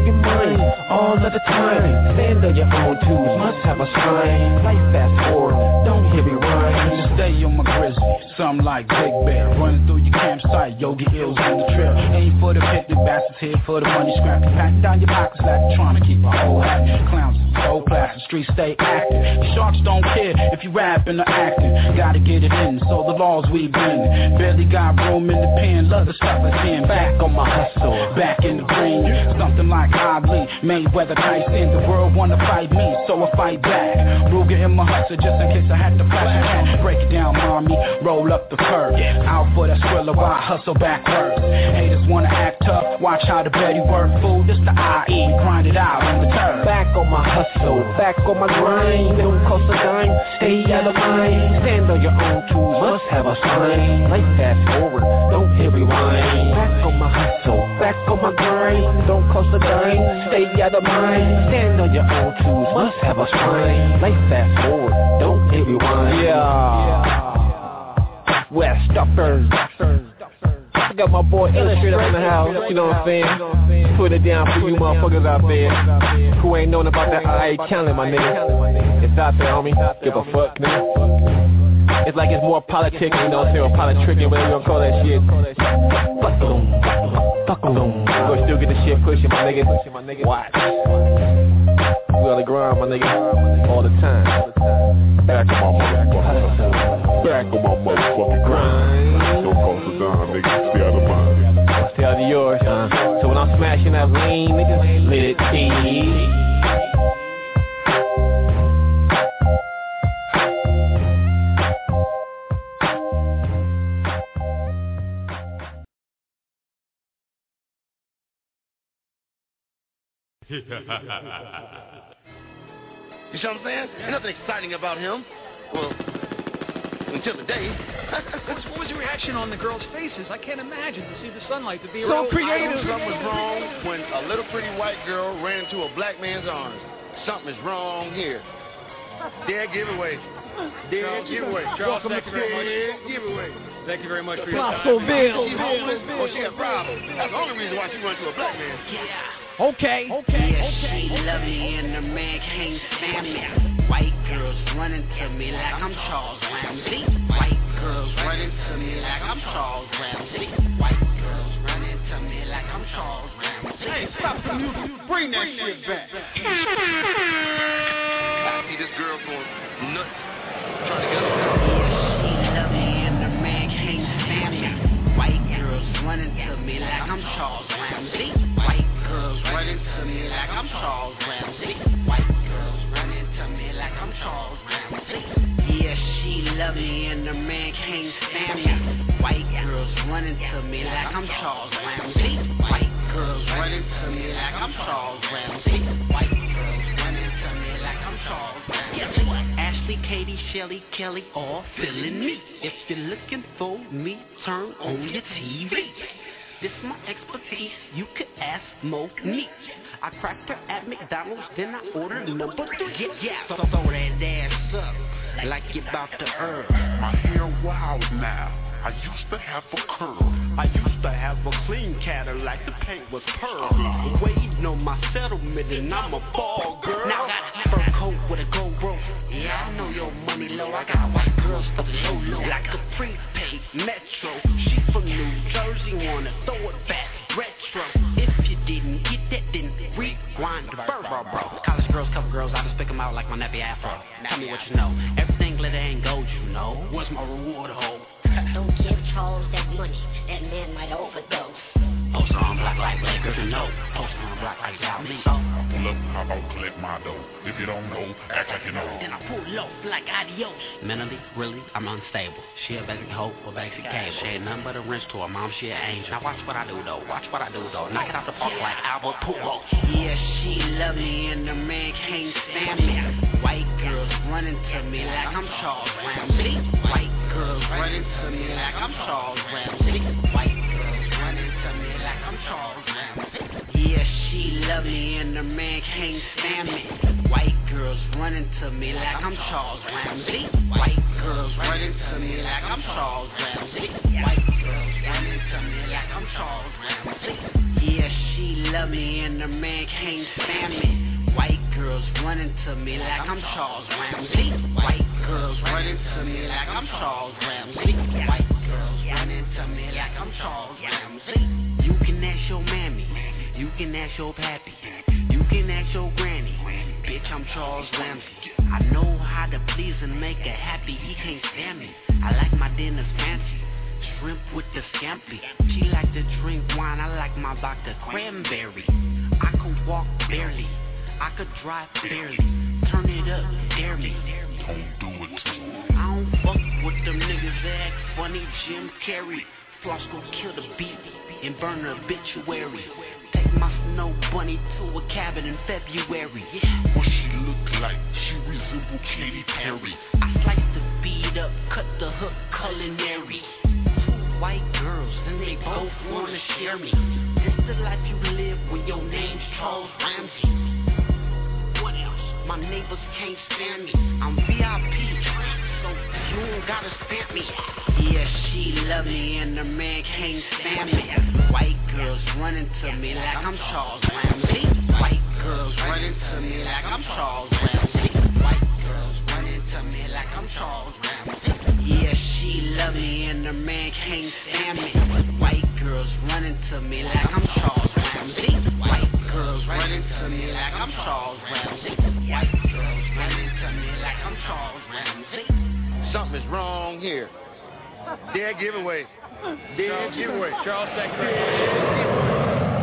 get money all of the time. Stand on your own twos, must have a sign. Life fast forward, don't hear me rhyme. Stay on my grizzly, something like Big Bear. Running through your campsite, Yogi Hills on the trail. Aim for the 50 bastards, here for the money scrappy. Pack down your pockets like you're trying to keep a whole hat. Clowns, so class, the streets stay active. The sharks don't care if you rapping or acting. Gotta get it in, so the laws we bend. Barely got room in the pen, love the stuff I send. Back on my hustle, back in the green. Something like Ali, Mayweather, Tyson. The world wanna fight me, so I fight back. Ruger in my hustle, just in case I had to flash a hat. Break it down, mommy, roll up the curve. Out for that Skrilla, while I hustle backwards. Haters wanna act tough, watch how the Betty work. Fool, this the IE, grind it out on the turf. Back on my hustle, back on my grind. Don't cost a dime, stay out of mind. Stand on your own tools, must have a sign. Life fast forward, don't hit rewind. Back on my hustle, back on my grind. Don't cost a dime, stay out of mind. Stand on your own tools, must have a sign. Life fast forward, don't hit rewind. Yeah. West Uppers. I got my boy Illustrator in the house, you know what I'm saying? Put it down for you motherfuckers out there who ain't knowing about that IA talent, my nigga. It's out there, homie. Give a fuck, nigga. It's like it's more politics, you know what I'm saying, or politicking, whatever you gonna call that shit. Fuck them. Fuck them. We'll still get the shit pushing, my nigga. Watch. We on the grind, my nigga, all the time. Back on my motherfucking back on my motherfucking grind. Don't cost a dime, nigga. Stay out of mine. Stay out of yours. So when I'm smashing that lean, nigga, let it be. You see what I'm saying? There's nothing exciting about him. Well, until today. What was your reaction on the girls' faces? I can't imagine to see the sunlight, to be So around. creative. Something was wrong when a little pretty white girl ran into a black man's arms. Something is wrong here. Dead giveaway. Dead giveaway. Charles, thank you very much. Dead giveaway. Thank you very much for your time. She's homeless. Oh, she had problems. That's the only reason why she went to a black man. Okay. Yeah, she love me and the man can't stand me. White girls running to me like I'm Charles Ramsey. White girls running to me like I'm Charles Ramsey. White girls running to me like I'm Charles Ramsey. Hey, stop the music. Bring that shit back. I see this girl going nuts. Trying to get her. Yeah, she love me and the man can't stand me. White girls running to me like I'm Charles Ramsey. White girls running to me like I'm Charles Ramsey. White girls running to me like I'm Charles Ramsey. Yeah, she love me and the man can't stand me. White girls running to me like I'm Charles Ramsey. White girls running to me like I'm Charles Ramsey. White girls running to me like I'm Charles Ramsey. Ashley, Katie, Shelly, Kelly, all feeling me. If you're looking for me, turn on your TV. This my expertise, you could ask Monique. I cracked her at McDonald's, then I ordered number 3. Yeah, so throw that ass up, like you about to earn. My hair wild now, I used to have a curl. I used to have a clean Cadillac, the paint was pearl. Waiting on my settlement and I'm a ball girl. Now I got a fur coat with a gold rope. Yeah, I know your money low, I got white girls stuff so low. Like a prepaid Metro, she from New Jersey, wanna throw it back retro. If you didn't get that, then rewind the bro. College girls, cover girls, I just pick them out like my nappy afro. Tell me what you know, everything glitter ain't gold, you know. What's my reward, ho? Don't give Charles that money, that man might overdose. Post on block like Blake Griffin, no. Post on block like Al Lee. Look, how about collect my dough? If you don't know, act like you know. Then I pull off like adios. Mentally, really, I'm unstable. She a basic hoe or basic cable. She ain't nothing but a wrench to her mom, she an angel. Now watch what I do though, Knock it out the park like Albert Pujols. Yeah, she love me and the man can't stand me. White girls running to me like I'm Charles Ramsey. White girls running to me like I'm Charles Ramsey. White girls running to me like I'm Charles Ramsey. Yeah, she love me and the man can't stand me. White girls running to me like I'm Charles Ramsey. White girls running to me like I'm Charles Ramsey. White girls running to me like I'm Charles Ramsey. Yeah, she love me and her man can't stand me. White girls running to me like I'm Charles Ramsey. White girls running to me like I'm Charles Ramsey. White girls running to me like I'm Charles Ramsey. You can ask your mammy, you can ask your pappy, you can ask your granny. Bitch, I'm Charles Ramsey. I know how to please and make her happy. He can't stand me. I like my dinners fancy. Shrimp with the scampi. She like to drink wine. I like my vodka cranberry. I could walk barely. I could drive barely. Turn it up, dare me. Don't do it to me. I don't fuck with them niggas that act funny. Jim Carrey. Floss gon' kill the beat and burn her obituary. Take my snow bunny to a cabin in February. Yeah. What she look like? She resemble Katy Perry. I slice the beat up, cut the hook culinary. Two white girls, and they both wanna share me. This the life you live when your name's Charles Ramsey. What else? My neighbors can't stand me. I'm VIP, so you don't gotta stamp me. Yeah, she love me and her man can't stand me. White girls running to me like I'm Charles Ramsey. White girls running to me like I'm Charles Ramsey. White girls running to me like I'm Charles Ramsey. Yeah, she love me and her man can't stand me. White girls running to me like I'm Charles Ramsey. White girls running to me like I'm Charles Ramsey. White girls running to me like I'm Charles Ramsey. Something is wrong here. Dead giveaway. Dead giveaway. Charles Sackler.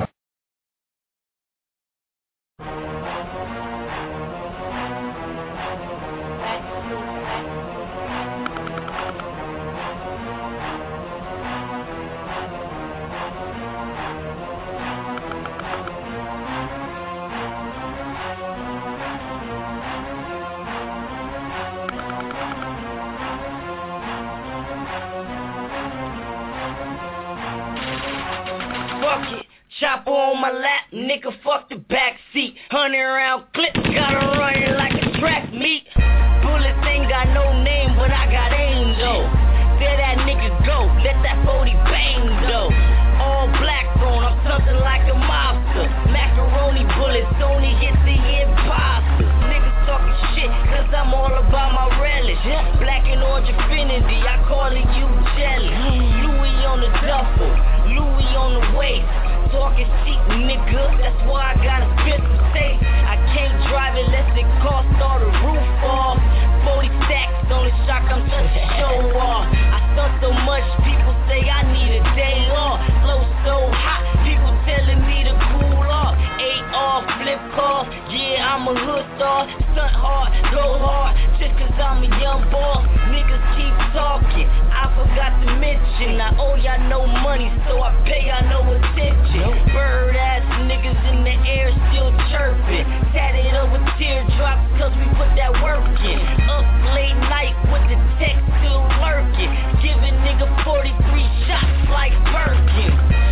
Chopper on my lap, nigga, fuck the back seat. 100 round clip, gotta run it like a track meet. Bullets ain't got no name, but I got aim though. There that nigga go, let that 40 bang though. All black on, I'm something like a mobster. Macaroni bullets only hit the imposters. Niggas talking shit, cause I'm all about my relish. Black and orange affinity, I call it you jelly. Louis on the duffel, Louis on the waist. Talking cheap, nigga, that's why I got a spit to say. I can't drive it unless it cost all the roof off. 40 stacks on the shock, I'm such a show off. I stunt so much, people say I need a day off. Flow so hot, people telling me to cool off. 8 off, flip off, yeah, I'm a hood star. Stunt hard, go hard, just cause I'm a young boy. Niggas keep talking, I forgot to mention I owe y'all no money, so I pay y'all no attention. Bird ass niggas in the air still chirping. Tatted up with teardrops cause we put that work in. Up late night with the tech still lurking. Giving nigga 43 shots like Birkin.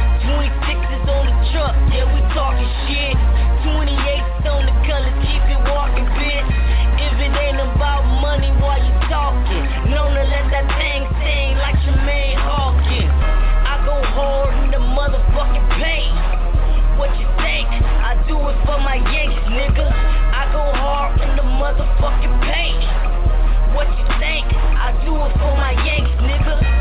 26s on the truck, yeah we talking shit. 28s on the color, keep it walking bitch. If it ain't about money while you talking, known to let that thing sing like Jermaine Hawkins. I go hard in the motherfucking paint. What you think? I do it for my Yanks, nigga. I go hard in the motherfucking paint. What you think? I do it for my Yanks, nigga.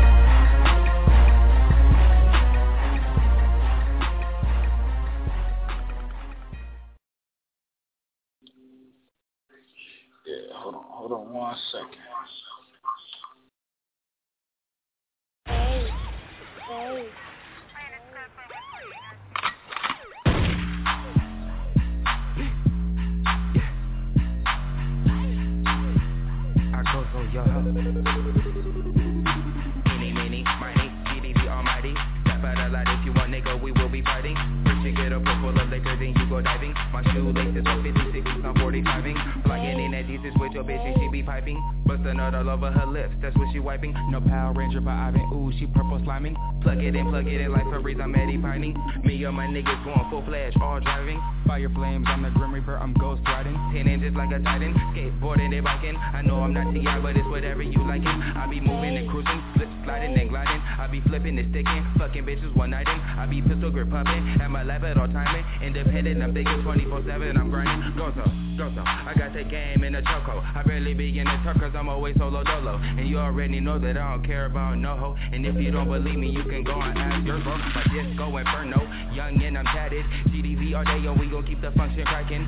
Yeah, hold on 1 second. Hey. I go through your house. Meeny, mighty, GDB almighty. Step out a lot if you want, nigga, we will be fighting. First you get a pool full of liquor, then you go diving. My shoelaces are 56, I'm 45ing. Flying in that Jesus with your bitch and she be piping. Bust another over her lips, that's what she wiping. No Power Ranger by Ivan, ooh, she purple sliming. Plug it in like Febreze, I'm Eddie Pining. Me and my niggas going full flash, all driving. Fire flames, I'm the Grim Reaper, I'm ghost riding. 10 inches like a titan, skateboarding and biking. I know I'm not T.I., but it's whatever you liking. I be moving and cruising, slip sliding and gliding. I be flipping and sticking, fucking bitches one nighting. I be pistol grip pumping, at my lap at all timing. Independent, I'm thinking 24/7, I'm grinding. Go so, I got the game in a choco. I barely be in the truck cause I'm always solo dolo. And you already know that I don't care about no hoe. And if you don't believe me, you can go and ask your bro. My disco inferno, young and I'm tatted. GDV all day, yo, we gon' keep the function cracking.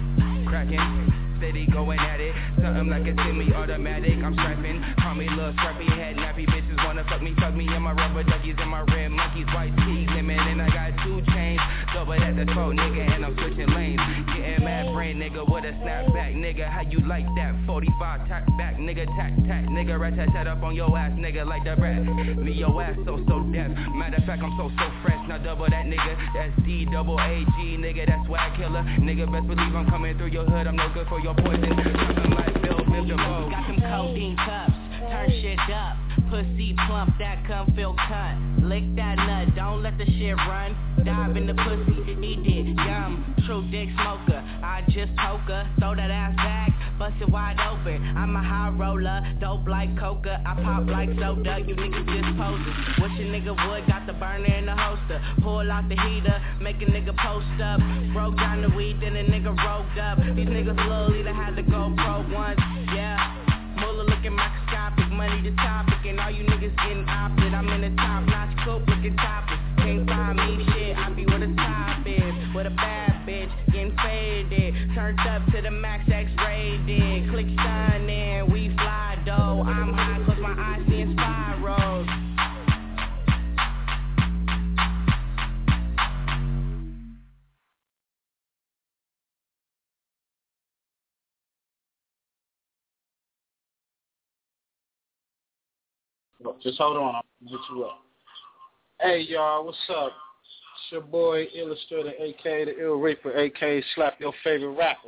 Steady going at it, something like a semi-automatic. I'm strapping, call me little scrappy head, nappy bitches wanna fuck me in my rubber duckies and my red monkeys, white tee lemon, and I got 2 chains, double at the throat, nigga, and I'm switching lanes. Getting mad brain, nigga, with a snapback, nigga. How you like that? 45 tack back, nigga, tack, nigga, rat tat up on your ass, nigga, like the brat. Me your ass so deaf. Matter of fact, I'm so fresh. Now double that, nigga. That's D-double-A-G, nigga. That's swag killer, nigga. Best believe I'm coming through your hood. I'm no good for your poison. I'm like Bill DeVoe. Got them codeine cups, turn shit up. Pussy plump, that cum feel cunt. Lick that nut, don't let the shit run. Dive in the pussy, eat it, yum. True dick smoker, I just poke her. Throw that ass back, bust it wide open. I'm a high roller, dope like coca. I pop like soda, you niggas just poses. Wish a nigga would, got the burner in the holster. Pull out the heater, make a nigga post up. Broke down the weed, then a nigga rolled up. These niggas little either had to go pro once, yeah. Muller looking microscopic, money the topic, and all you niggas getting opted. I'm in the top notch coupe looking topic. Can't find me shit, I be where the top is. With a bad bitch, getting faded. Turned up to the max X-rated. Click stunning, we fly though. I'm high cause my eyes seeing spirals. Just hold on, I'll get you up. Hey, y'all, what's up? It's your boy, Illustrator, a.k.a. the Ill Reaper, a.k.a. Slap Your Favorite Rapper.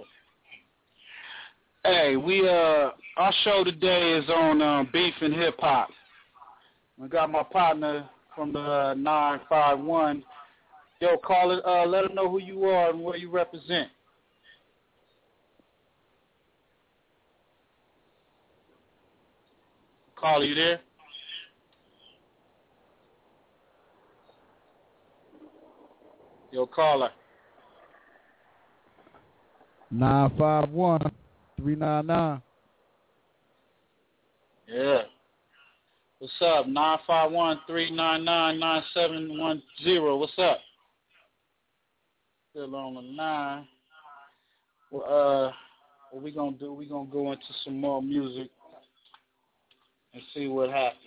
Hey, our show today is on beef and hip-hop. I got my partner from the 951. Yo, call it, let them know who you are and where you represent. Caller, you there? Yo, caller. 951-399. Yeah. What's up? 951-399-9710. What's up? Still on the line. Well, what we gonna do? We gonna go into some more music and see what happens.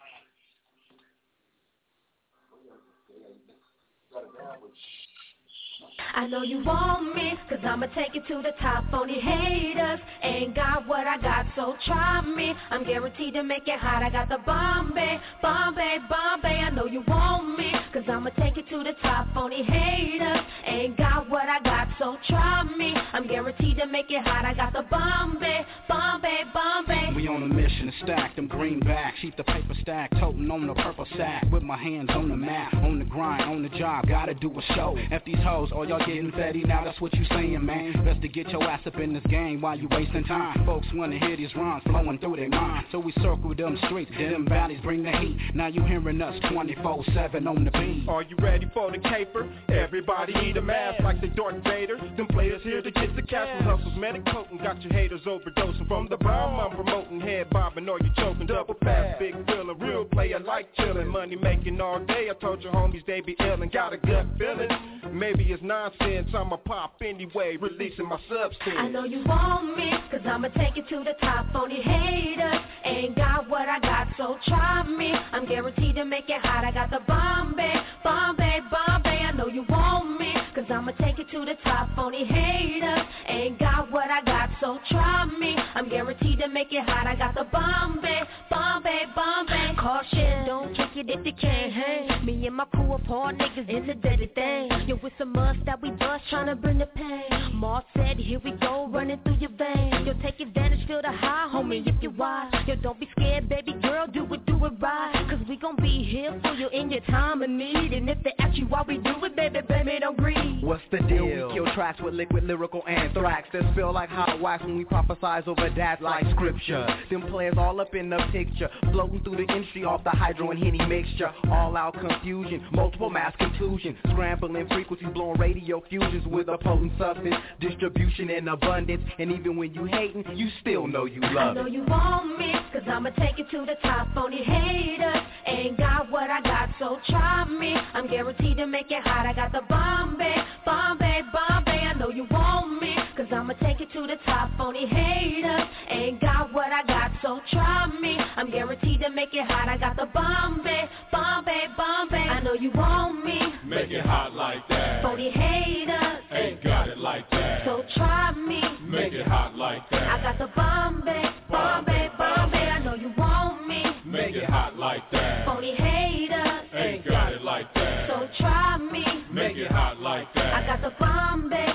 I know you want me, cause I'ma take it to the top. Phony haters ain't got what I got, so try me. I'm guaranteed to make it hot. I got the Bombay. I know you want me, cause I'ma take it to the top. Phony haters ain't got what I got, so try me. I'm guaranteed to make it hot. I got the Bombay. We on a mission to stack them greenbacks, keep the paper stack, toting on the purple sack, with my hands on the map, on the grind, on the job, gotta do a show. F these hoes, all y'all getting fetty, now that's what you saying, man. Best to get your ass up in this game while you wasting time. Folks wanna hear these rhymes flowing through their mind, so we circle them streets, them valleys bring the heat. Now you hearing us 24/7 on the beat. Are you ready for the caper? Everybody eat a mask like the Darth Vader. Them players here to get the cash from hustles, medicating. Got your haters overdosing from the bomb. I'm promoting head bobbing or you choking. Double fast, big feeling, real player like chillin'. Money making all day. I told your homies they be ill and got a gut feeling. Maybe it's nonsense, I'ma pop anyway, releasing my substance. I know you want me, cause I'ma take it to the top. Phony haters ain't got what I got, so try me. I'm guaranteed to make it hot. I got the Bombay. I know you want me, cause I'ma take it to the top. Phony haters ain't got what I got, so try me. I'm guaranteed to make it hot. I got the Bombay. Caution, don't get it if you can't hang. Me and my crew of hard niggas in the dirty thing. Yo, with some must that we bust, tryna bring the pain. Mark said, here we go, running through your veins. Yo, take advantage, feel the high, homie, if you wise. Yo, don't be scared, baby girl, do it right. Cause we gon' be here for you in your time of need. And if they ask you why we do it, baby, don't greed. What's the deal? We kill tracks with liquid lyrical anthrax that spill like hot wax when we prophesize over dads like scripture. Them players all up in the picture, floating through the industry off the hydro and Henny mixture. All out confusion, multiple mass contusion, scrambling frequencies, blowing radio fusions with a potent substance, distribution in abundance. And even when you hating, you still know you love it. I know you want me, cause I'ma take it to the top. Phony haters ain't got what I got, so try me. I'm guaranteed to make it hot. I got the Bombay. I know you want me, cause I'ma take it to the top. Phony haters ain't got what I got, so try me. I'm guaranteed to make it hot. I got the Bombay. I know you want me, make it hot like that. Phony haters ain't got it like that, so try me, make it hot like that. I got the Bombay. I know you want me, make it hot like that. Phony haters ain't got it like that, so try me, make it hot like that. I got the Bombay.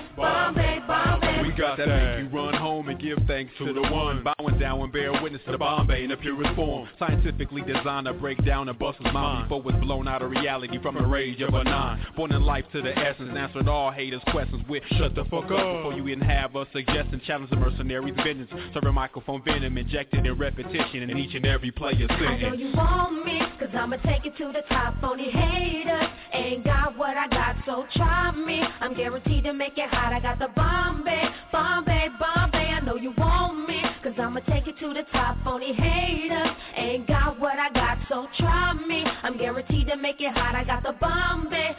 We got that make you run home and give thanks to the one bowing down and bear witness to the Bombay in the purest form. Scientifically designed to break down a bust's mind before it's blown out of reality from the rage of a 9. Born in life to the essence, answered all haters' questions with shut the fuck up before you even have a suggestion. Challenge the mercenaries' vengeance. Serving microphone venom injected in repetition in each and every player's sentence. I know you want me, cause I'ma take it to the top. Phony haters ain't got what I got, so try me. I'm guaranteed to make it hot. I got the Bombay. I know you want me, cause I'ma take it to the top. Phony haters ain't got what I got, so try me. I'm guaranteed to make it hot. I got the Bombay.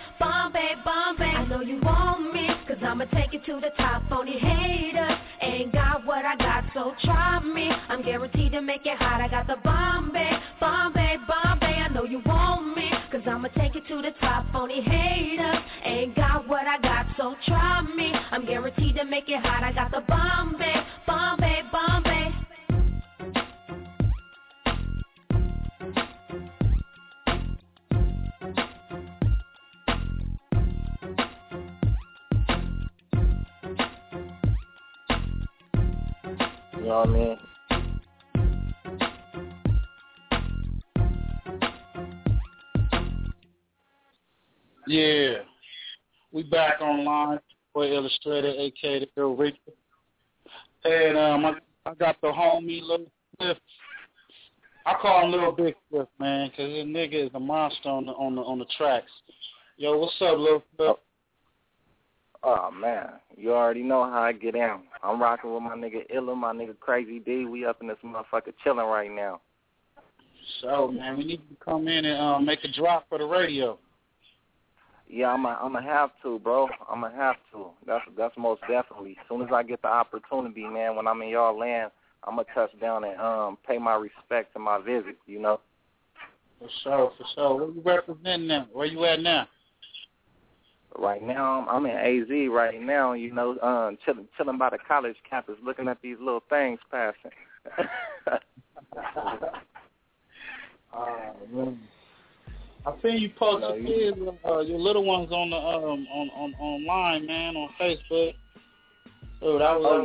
I know you want me, cause I'ma take it to the top. Phony haters ain't got what I got, so try me. I'm guaranteed to make it hot. I got the Bombay. I know you want me, cause I'ma take it to the top. Phony haters ain't got what I got, so try me. I'm guaranteed to make it hot. I got the Bombay. You know what I mean? Yeah, we back online for Illustrator, a.k.a. the Ill Reaper. And I got the homie Lil Swift. I call him Lil Big Swift, man, because this nigga is a monster on the tracks. Yo, what's up, Lil Swift? Oh, man, you already know how I get down. I'm rocking with my nigga Illa, my nigga Crazy D. We up in this motherfucker chilling right now. So, man, we need to come in and make a drop for the radio. Yeah, I'm gonna have to, bro. I'm gonna have to. That's most definitely. As soon as I get the opportunity, man, when I'm in y'all land, I'm gonna touch down and pay my respect to my visit, you know. For sure. Where you representing now? Where you at now? Right now, I'm in AZ right now, you know, chilling by the college campus, looking at these little things passing. Man. I seen you post your kids, your little ones on the online, man, on Facebook. So that was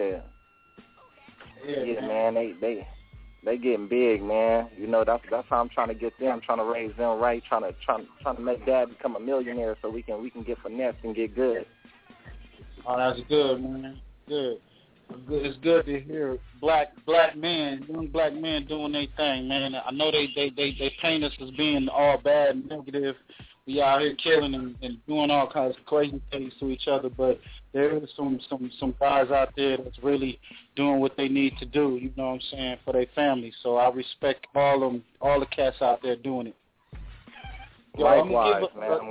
yeah, man. They getting big, man. You know, that's how I'm trying to get them, trying to raise them right, trying to make dad become a millionaire so we can get finesse and get good. Oh, that's good, man. Good. It's good to hear black men, young black men doing their thing, man. I know they paint us as being all bad and negative. We out here killing and doing all kinds of crazy things to each other, but there is some guys out there that's really doing what they need to do, you know what I'm saying, for their family. So I respect all the cats out there doing it. Yo, likewise, man.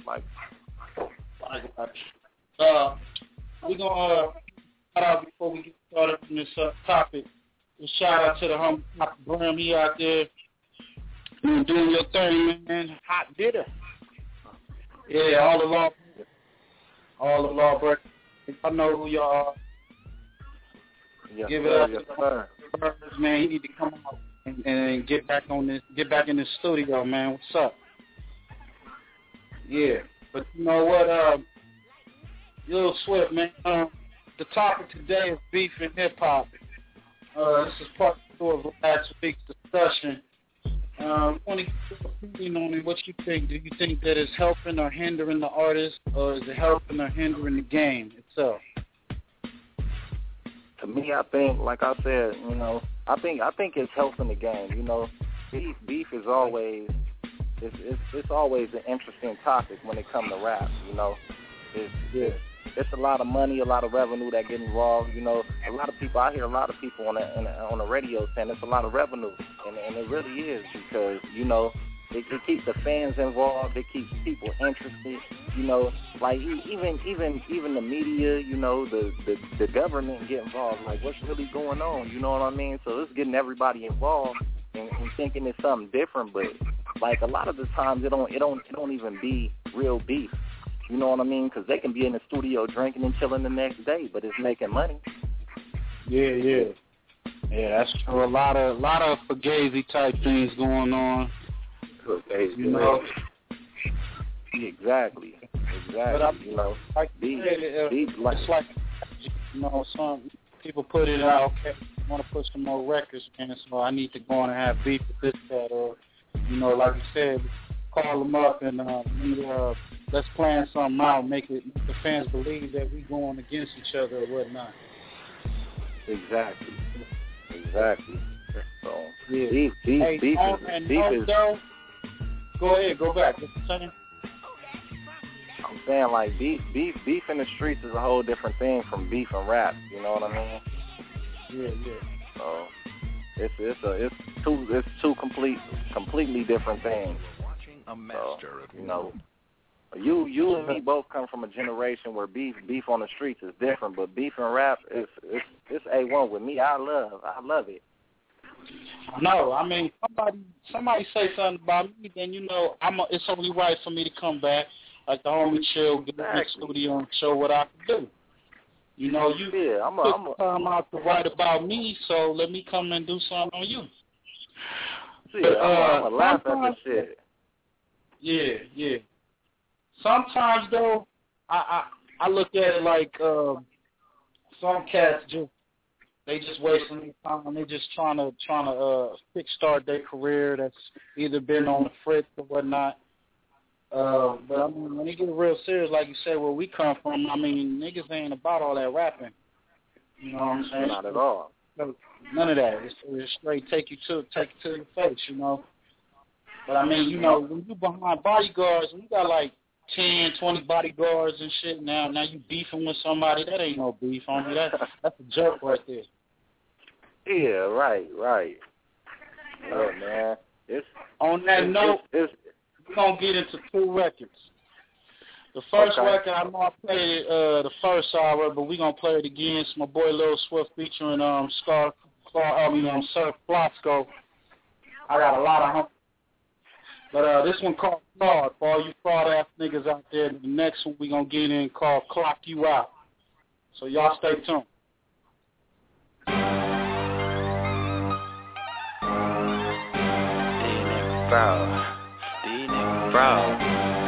We're gonna shout out before we get started on this topic. A shout out to the homie Papa Brim. He out there doing your thing, man. Hot ditter. Yeah, all the lawbreakers. I know who y'all are. Yes, Give sir, it up to the birds, man. He need to come out and get back in this studio, man. What's up? Yeah, but you know what, Lil Swift, man. The topic today is beef and hip hop. This is part 2 of last week's discussion. I want to get your opinion on it. What you think? Do you think that it's helping or hindering the artist, or is it helping or hindering the game itself? To me, I think, like I said, you know, I think it's helping the game. You know, beef is always it's always an interesting topic when it comes to rap. You know, it's a lot of money, a lot of revenue that get involved. You know, I hear a lot of people on the radio saying it's a lot of revenue, and it really is, because, you know, it keeps the fans involved, it keeps people interested. You know, like even the media, you know, the government get involved. Like, what's really going on? You know what I mean? So it's getting everybody involved and thinking it's something different. But like a lot of the times, it don't even be real beef. You know what I mean? Because they can be in the studio drinking and chilling the next day, but it's making money. Yeah, that's true. A lot of fugazi type things going on. You know. Exactly. But you know, it's like, you know, some people put it out. Okay, I want to put some more records, man. So I need to go on and have beef with this, that, or, you know, like you said, call them up and let's plan something out, make the fans believe that we going against each other or whatnot. Exactly. So yeah. Beef is. Go ahead, go back. What you saying? I'm saying, like, beef in the streets is a whole different thing from beef and rap. You know what I mean? Yeah. So it's two completely different things. So, you know, you and me both come from a generation where beef on the streets is different, but beef and rap it's A1 with me. I love it. No, I mean, somebody say something about me, then, you know, it's only right for me to come back, like the homie Chill, get in the studio and show what I can do. You know, you took time out to write about me, so let me come and do something on you. I'm gonna laugh at this shit. Yeah. Sometimes, though, I look at it like some cats they just wasting their time. They just trying to kickstart their career that's either been on the fritz or whatnot. But I mean, when you get real serious, like you said, where we come from, I mean, niggas ain't about all that rapping. You know what I'm saying? Not at all. None of that. It's straight take you to your face, you know. But I mean, you know, when you behind bodyguards, and you got like 10, 20 bodyguards and shit. Now you beefing with somebody. That ain't no beef, homie. That's a joke right there. Yeah, right. Yeah, man. On that note, we're going to get into 2 records. The first record, I know I played it the first hour, but we're going to play it again. It's my boy Lil Swift featuring Sir Flosco. I got a lot of them. But this one called Fraud. For all you fraud-ass niggas out there, the next one we're going to get in called Clock You Out. So y'all stay tuned. These niggas fraud.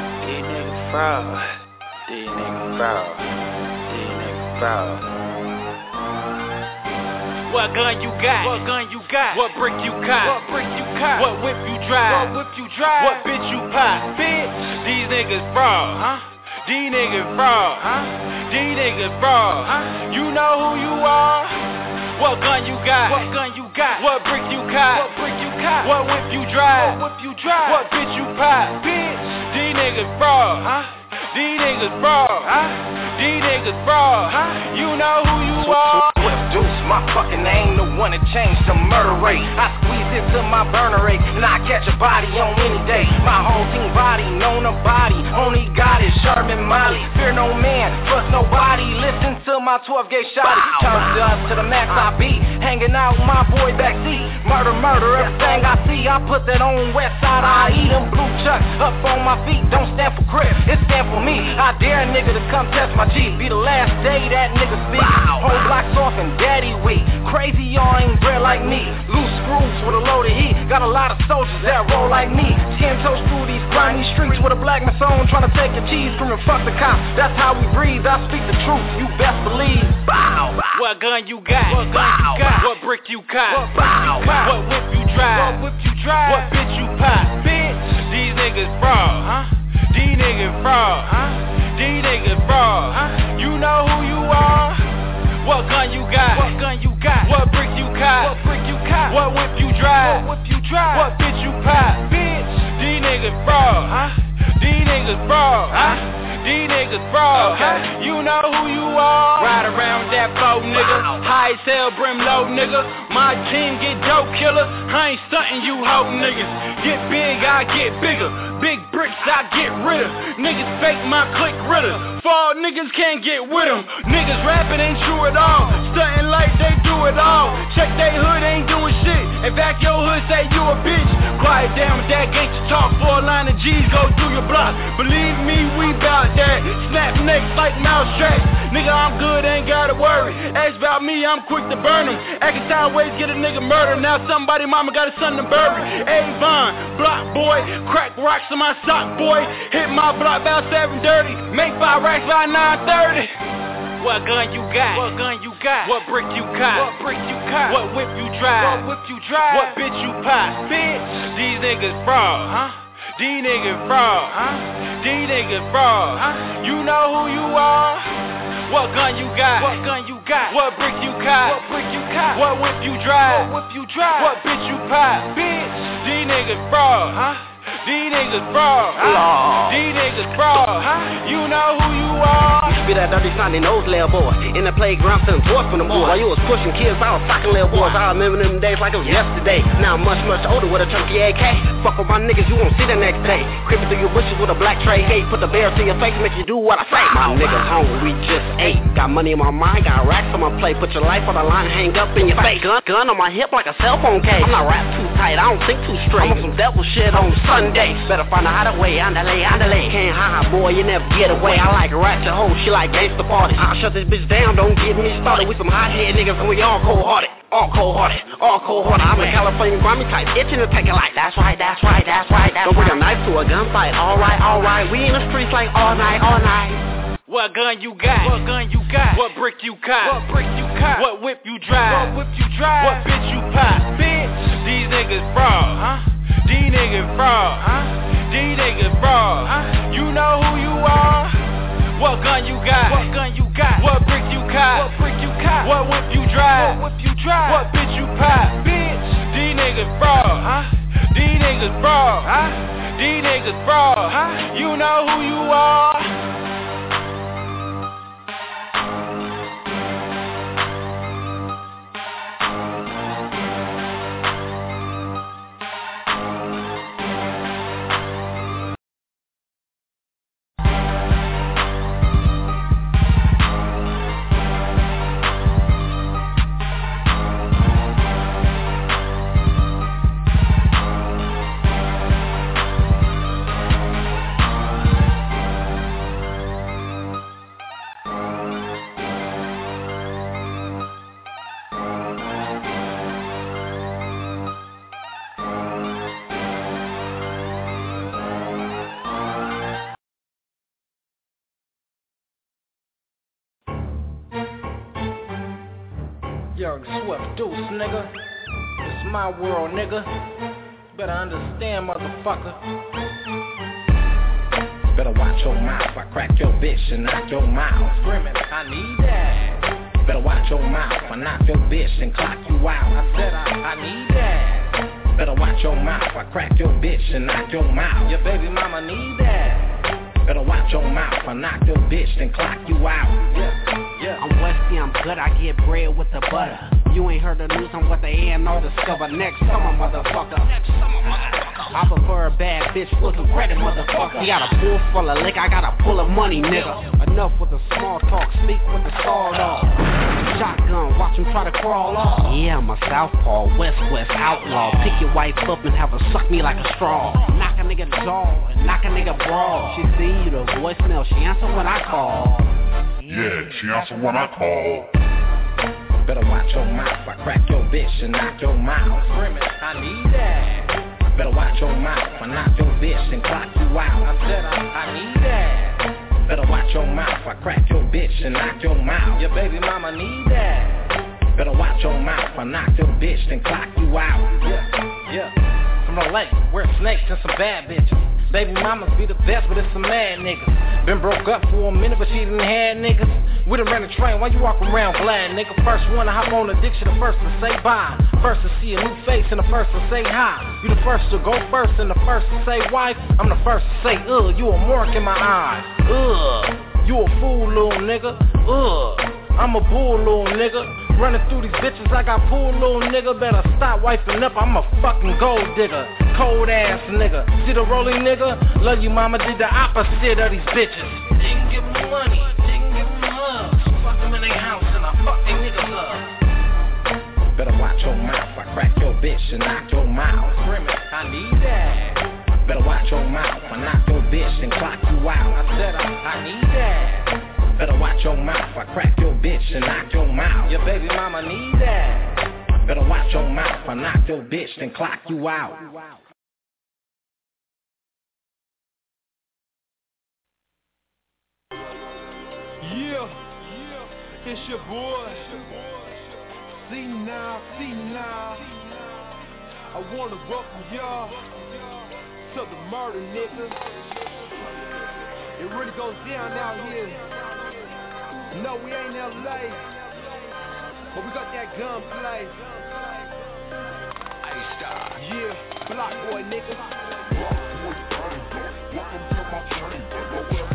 What gun you got? What brick you cop? What whip you drive? What bitch you pop? Bitch, these niggas fraud. These niggas fraud. You know who you are? What gun you got? What brick you cop? What whip you drive? What bitch you pop? Bitch, these niggas fraud. These niggas fraud. You know who you are? Deuce, my fucking name, the one that changed the murder rate. I squeeze into my burner rate, and I catch a body on any day. My whole team body, known a body, only God is Sherman Molly. Fear no man, trust nobody, listen to my 12-gauge shot. Turns up to the max I be, hanging out with my boy backseat. Murder, everything I see, I put that on west side. I eat them blue chucks up on my feet, don't stand for crib, it stand for me. I dare a nigga to come test my G, be the last day that nigga speak. Whole blocks off and daddy weak. Crazy, y'all ain't bred like me. Loose screws with a loaded bitch with a black mason trying to take your cheese, screaming fuck the cops. That's how we breathe. I speak the truth. You best believe. Bow. What gun you got? What gun you got? What brick you cop? What whip you drive? What whip you drive? What bitch you pop? Bitch, these niggas fraud, huh? These niggas fraud, huh? These niggas fraud, huh? You know who you are? What gun you got? What gun you got? What brick you cop? What brick you cop? What whip you drive? What whip you drive? What bitch you pop? Bitch, these niggas fraud, huh? These niggas fraud, huh? These niggas fraud, huh? You know who you are. Ride around that boat, nigga. High as hell, brim low, nigga. My team get dope killers. I ain't stuntin' you hoe niggas. Get big, I get bigger. Big bricks, I get rid of. Niggas fake my click ritter. Fall niggas can't get with them. Niggas rapping ain't true at all. Stuntin' like they do it all. Check they hood, ain't doing shit. In fact, your hood say you a bitch. Quiet down with that gangsta talk. 4 line of G's go through your block. Believe me, we bout that. Snap necks like mouse tracks. Nigga, I'm good, ain't gotta worry. Ask about me, I'm quick to burn them. Acting sideways, get a nigga murdered. Now somebody mama got a son to bury. Avon, block boy, crack rocks in my sock boy. Hit my block about 7:30. Make 5 racks by 9:30. What gun you got? What gun you got? What brick you cop? What brick you cop? What whip you drive? What whip you drive? What bitch you pop? Bitch, these niggas fraud, huh? These niggas fraud, huh? These niggas fraud, huh? You know who you are? What gun you got? What gun you got? What brick you cop? What brick you cop? What whip you drive? What whip you drive? What bitch you pop? Bitch, these niggas fraud, huh? These niggas fraud, huh? These niggas fraud, huh? You know who you are. Used to be that dirty Sunday nose little boy in the playground selling toys from the boys. While you was pushing kids, I was fucking little boys. I remember them days like it was yesterday. Now I'm much, much older with a chunky AK. Fuck with my niggas, you won't see the next day. Creeping through your bushes with a black tray. Hey, put the barrel to your face, make you do what I say. My niggas hungry, we just ate. Got money in my mind, got racks on my plate. Put your life on the line, hang up in your face. Gun on my hip like a cell phone case. I'm not wrapped too tight, I don't think too straight. I'm on some devil shit on Sunday. Better find a hideaway, andale. Can't hide, boy, you never get away. I like a ratchet hoe, she like gangsta party. I'll shut this bitch down, don't get me started. We some hot-head niggas and we all cold-hearted. All cold-hearted. I'm a California grimy type, itching to take it like that's right. Don't bring a knife to a gunfight, alright. We in the streets like all night. What gun you got? What gun you got? What brick you cop? What brick you cop? What whip you drive? What whip you drive? What bitch you pop? Bitch, these niggas fraud, huh? These niggas fraud, huh? These niggas fraud, huh? You know who you are? What gun you got? What gun you got? What brick you cop? What brick you cop? What whip you drive? What whip you drive? What bitch you pop? Bitch, these niggas fraud, huh? These niggas fraud, huh? These niggas fraud, huh? You know who you are? Young Swift Deuce, nigga. It's my world, nigga. Better understand, motherfucker. Better watch your mouth. I crack your bitch and knock your mouth. Screaming, I need that. Better watch your mouth. I knock your bitch and clock you out. I said I need that. Better watch your mouth. I crack your bitch and knock your mouth. Your baby mama need that. Better watch your mouth. I knock your bitch and clock you out. Yeah. I'm Westy, I'm good, I get bread with the butter. You ain't heard the news, I'm what they ain't all discover. Next summer, motherfucker. I prefer a bad bitch with some credit, motherfucker. He got a pool full of lick, I got a full of money, nigga. Enough with the small talk, speak with the sawed off. Shotgun, watch him try to crawl off. Yeah, I'm a southpaw, west outlaw. Pick your wife up and have her suck me like a straw. Knock a nigga jaw, and knock a nigga brawl. She see you the voicemail, she answer when I call. Yeah, she answered when I call. Better watch your mouth. I crack your bitch and knock your mouth. Screaming, I need that. Better watch your mouth. I knock your bitch and clock you out. I said I need that. Better watch your mouth. I crack your bitch and knock your mouth. Your baby mama need that. Better watch your mouth. I knock your bitch and clock you out. Yeah. From the lake, where snakes and some bad bitches. Baby mamas be the best, but it's some mad niggas. Been broke up for a minute, but she didn't have niggas. We done ran the train, why you walk around glad, nigga? First one to hop on the diction, the first to say bye. First to see a new face and the first to say hi. You the first to go first and the first to say wife. I'm the first to say, you a mark in my eyes. You a fool, little nigga. I'm a bull, little nigga. Running through these bitches, I got pool, little nigga. Better stop wiping up, I'm a fucking gold digger. Cold ass nigga. See the rolling nigga? Love you mama, did the opposite of these bitches. Didn't give them money, didn't give them hugs. Fuck them in their house and I fuck they niggas up. Better watch your mouth, I crack your bitch and knock your mouth. I need that. Better watch your mouth, I knock your bitch and clock you out. I said I need that. Better watch your mouth, I crack your bitch and knock your mouth. Your baby mama need that. Better watch your mouth, I knock your bitch and clock you out. Yeah, it's your boy. See now. I wanna welcome y'all to the murder, nigga. It really goes down out here. No, we ain't LA, but we got that gunplay. Yeah, block boy, nigga. Welcome to my chamber.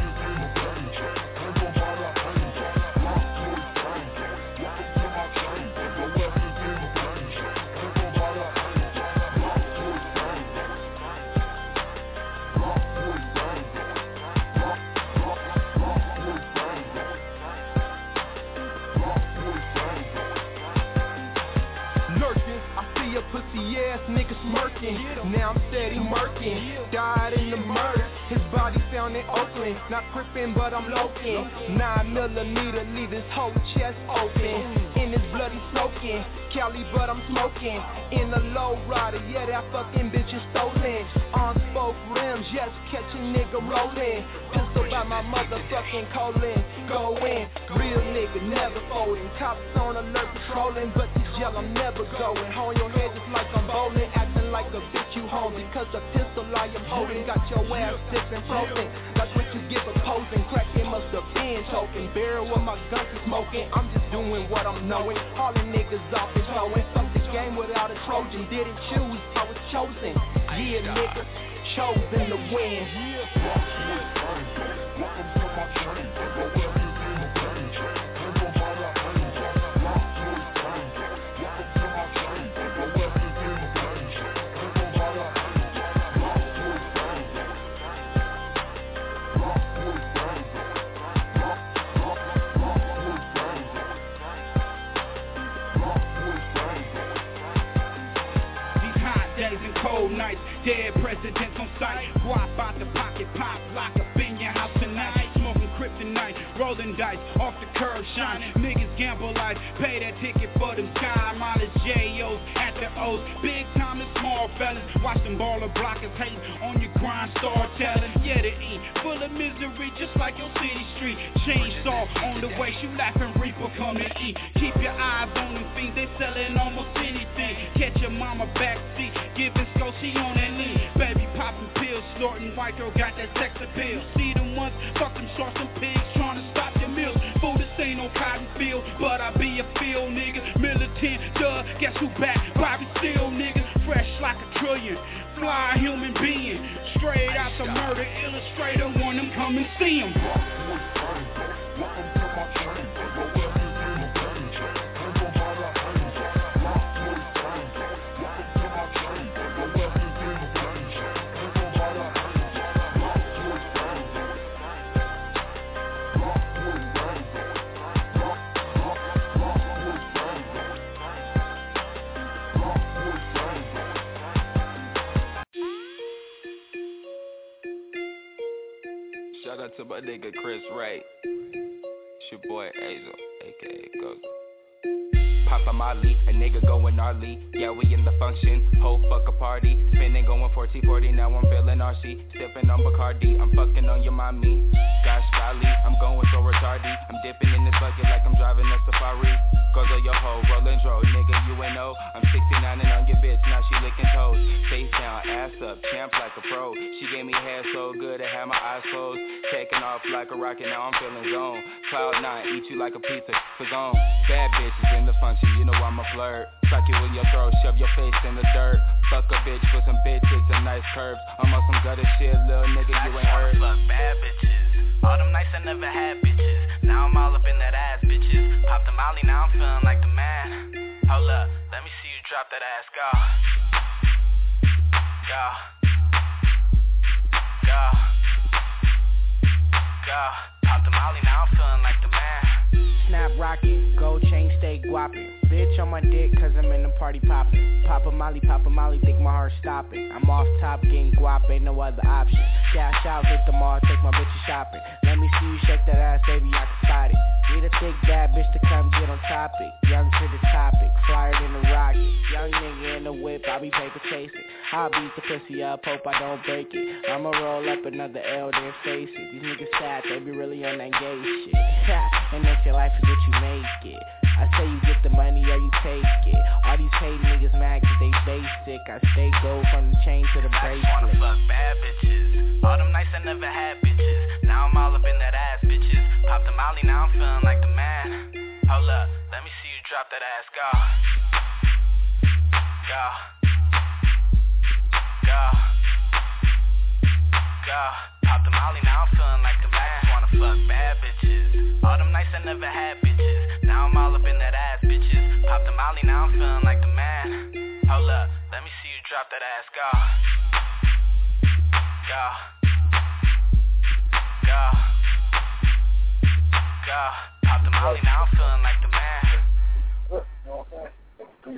Pussy ass nigga smirking. Now I'm steady murking. Died in the murder. His body found in Oakland. Not crippin', but I'm loking. 9mm, leave his whole chest open. In his bloody soaking. Cali, but I'm smoking. In a low rider, yeah, that fucking bitch is stolen. On spoke rims, yes, catch a nigga rolling. Pistol by my motherfucking colon. Go in, real nigga, never folding. Cops on alert patrolling, but this jail I'm never going. Hold your head just like I'm bowling. Acting like a bitch you home because the pistol I am holding got your ass stiff and frozen. That's what you get for posing. Crack it must have been choking. Barrel with my gun to smoking. I'm just doing what I'm knowing. All the niggas off and showing. Fuck the game without a Trojan. Didn't choose, I was chosen. Yeah, nigga, chosen to win. Welcome to my chamber. Nights, dead presidents on sight. Guap out the pocket, pop, lock up in your house tonight. Smoking kryptonite, rolling dice, off the curb shining. Niggas gamble life, pay that ticket for them sky mileage J.O.s at the O's. Big time and small fellas, watch them baller blockers hating on your grind, star telling. Yeah, they eat full of misery, just like your city street. Chainsaw on the way, shoot laughing Reaper come to eat. Keep your eyes on them fiends, they selling almost anything. Catch your mama backseat, giving she on that knee, baby popping pills, snorting white girl got that sex appeal. See them once, fuck them shorts and pigs, trying to stop your meals. Fool, this ain't no cotton field, but I be a field nigga. Militant, duh, guess who back? Bobby Steele nigga, fresh like a trillion, fly human being, straight out the murder illustrator. Want them come and see him. Welcome to my chamber. Shout out to my nigga Chris Ray. It's your boy Azo, aka Ghost. pop a molly, a nigga going gnarly. Yeah, we in the function, whole fuck a party. Spinning going 40-40, now I'm feeling RC. Sipping on Bacardi, I'm fucking on your mommy. Gosh golly, I'm going so retarded. I'm dipping in this bucket like I'm driving a safari. Goes on your hoe, rollin' dro, nigga, you ain't know. I'm 69 and on your bitch, now she licking toes. Face down, ass up, champ like a pro. She gave me head so good, I had my eyes closed. Taking off like a rocket, now I'm feeling zone. Cloud 9, eat you like a pizza, for zone. Bad bitches in the function, you know I'm a flirt. Suck you in your throat, shove your face in the dirt. Fuck a bitch for some bitches and nice curves. I'm on some gutter shit, little nigga, you ain't heard. Fuck bad bitches, all them nights I never had bitches. Now I'm all up in that ass, bitches. Pop the molly, now I'm feeling like the man. Hold up, let me see you drop that ass, go. Go. Go. Go. Pop the molly, now I'm feeling like the man. Snap rockin', gold chain stay guappin'. Bitch on my dick cause I'm in the party poppin'. Pop a molly, think my heart stoppin'. I'm off top getting guap, ain't no other option. Cash out, hit the mall, take my bitches shopping. Let me see you shake that ass, baby, I can spot it. Need a thick bad bitch to come get on topic. Young to the topic, flyer than a rocket. Young nigga in the whip, I be paper chasing. I'll beat the pussy up, hope I don't break it. I'ma roll up another L, then face it. These niggas sad, they be really on that gay shit. And that's your life is what you make it. I say you get the money or you take it. All these hate niggas mad cause they basic. I stay gold from the chain to the bracelet. I just wanna fuck bad bitches. All them nights I never had bitches. Now I'm all up in that ass, bitches. Pop the molly, now I'm feeling like the man. Hold up, let me see you drop that ass, go. Go. Go. Go. Pop the molly, now I'm feeling like the man. I just wanna fuck bad bitches. All them nights I never had bitches. Now I'm all up in that ass, bitches. Pop the molly, now I'm feeling like the man. Hold up, let me see you drop that ass, go. Go. Go. Go. Pop the molly, now I'm feeling like the man.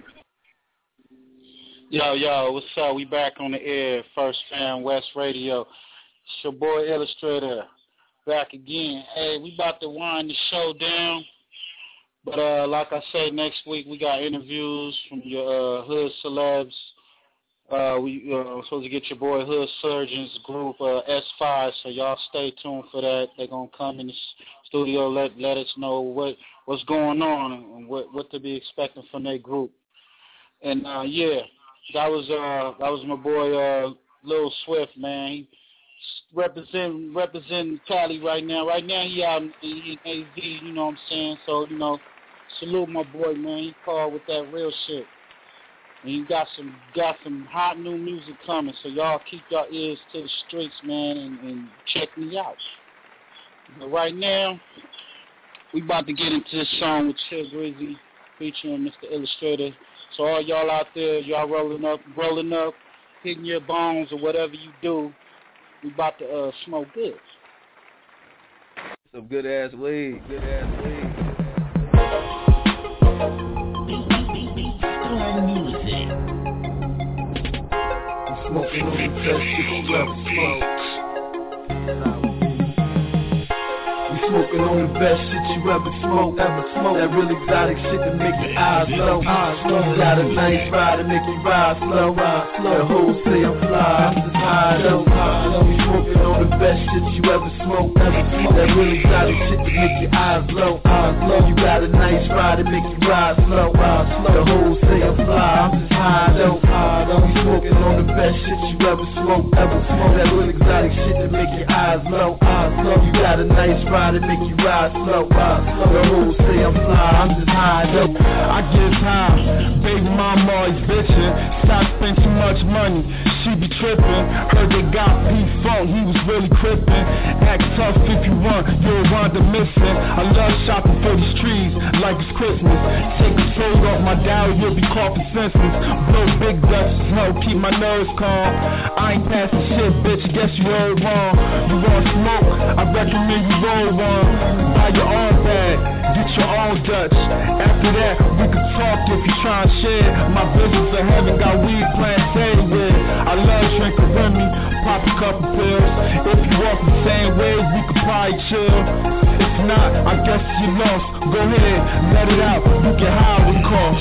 Yo, what's up? We back on the air, First Fam West Radio. It's your boy Illustrator, back again. Hey, we about to wind the show down. But like I said, next week we got interviews from your hood celebs. We supposed to get your boy Hood Surgeons group S5, so y'all stay tuned for that. They're gonna come in the studio, let us know what's going on and what to be expecting from their group. And yeah, that was my boy Lil Swift, man. He representing Cali right now. Right now he out in AZ, you know what I'm saying? So, you know, salute my boy, man. He called with that real shit. And he got some hot new music coming, so y'all keep your ears to the streets, man, and check me out. But right now, we about to get into this song with Chill Grizzy featuring Mr. Illustrator. So all y'all out there, y'all rolling up, hitting your bones or whatever you do, we about to smoke good. Some good ass weed. Smoking on the best shit you ever smoked. Smoking on the best shit you ever smoke. That real exotic shit that make your eyes low. You got a nice ride to make you ride slow. The hoes say I'm fly, I'm just high though. We smoking on the best shit you ever smoke. That real exotic shit that make your eyes low. You got a nice ride to make you ride slow. The hoes say I'm fly, I'm just high though. We smoking on the best shit you ever smoke. That real exotic shit that make your eyes low. You got a nice ride to make you ride slow. The hoes say I'm fly, I'm just high though. I get high, baby mama always bitchin'. Stop spend too much money, she be trippin'. Heard they got P-Funk, he was really crippin'. Act tough if you run, you'll wind up missing. I love shopping for these trees like it's Christmas. Take a soul off my dial, you'll be coughing senseless. Blow big guts, snow, keep my nerves calm. I ain't passing shit, bitch, guess you heard wrong. You want smoke, I recommend you roll one. Buy your own bag, get your own Dutch. After that, we can talk if you try and share. My business of heaven got weed plants everywhere. I love drinking Remy, pop a couple pills. If you walk the same way, we could probably chill. If not, I guess you lost. Go ahead, let it out, you get high with call.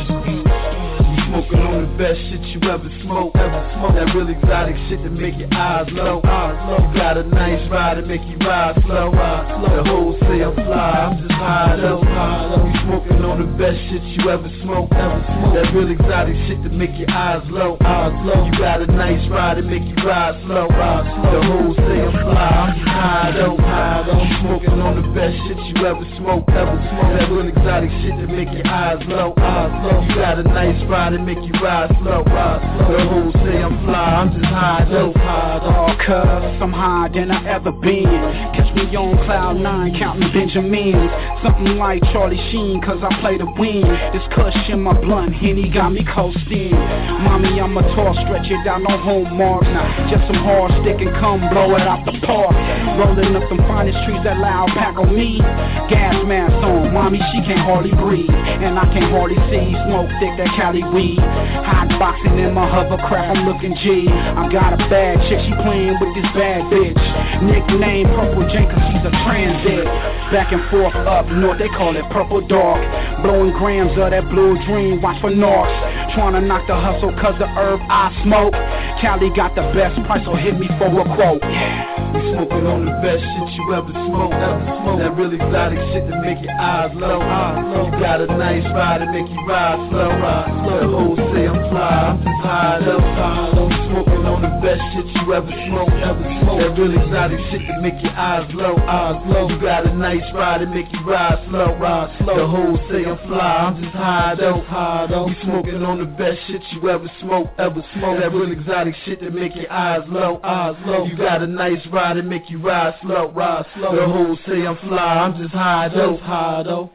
best shit you ever smoked. That real exotic shit that make your eyes low. You got a nice ride to make you ride slow. The hoes say I'm fly, I'm just high though. You smoking on the best shit you ever smoked. That real exotic shit that make your eyes low. You got a nice ride to make you ride slow. The hoes say I'm fly, I'm just high though. You smoking on the best shit you ever smoked. That real exotic shit that make your eyes low. You got a nice ride to make you ride slow. The hoes say I'm fly, I'm just high though. Oh, cuz I'm higher than I ever been. Catch me on cloud 9 counting Benjamins. Something like Charlie Sheen, cause I play to win. This cush in my blunt, Henny got me coasting. Mommy, I'm a tall, stretch it out, no home marks. Nah, just some hard stick and come blow it out the park. Rolling up them finest trees that loud pack on me. Gas mask on, mommy, she can't hardly breathe. And I can't hardly see, smoke thick, that Cali weed. Hot boxing in my hovercraft, I'm looking G. I got a bad chick, she playing with this bad bitch. Nickname Purple Jane, cause she's a transit. Back and forth up north, they call it Purple Dog. Blowing grams of that blue dream, watch for narcs. Tryna knock the hustle cause the herb I smoke. Cali got the best price, so hit me for a quote. You smoking on the best shit you ever smoked. That real exotic shit that make your eyes low. You got a nice ride to make you ride slow. The hoes say I'm fly, I'm just high though. You smoking on the best shit you ever smoked. That real exotic shit that make your eyes low. You got a nice ride to make you ride slow. The hoes say I'm fly, I'm just high though. You smoking on the best shit you ever smoked. That real exotic shit that make your eyes low. You got a nice ride to make you ride slow. The hoes say I'm fly, I'm just high though.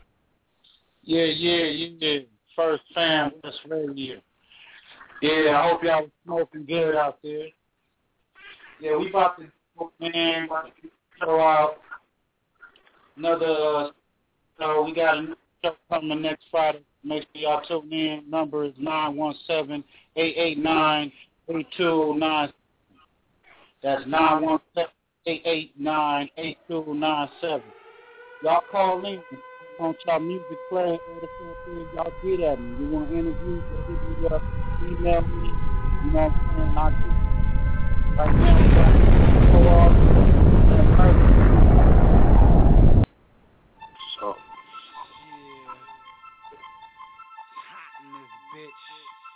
Yeah. First Fam, that's radio. Yeah, I hope y'all smoking good out there. Yeah, we about to throw out another. So we got a show coming next Friday. Make sure y'all tune in. Number is 917-889-8297. That's 917-889-8297. Y'all call in. Want y'all music playing? Y'all get at me. You want to interview? Email me. You know what I'm saying? I'll do it. Right now, go off. So. Hot in this bitch.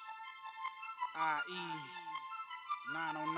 I.E. 909,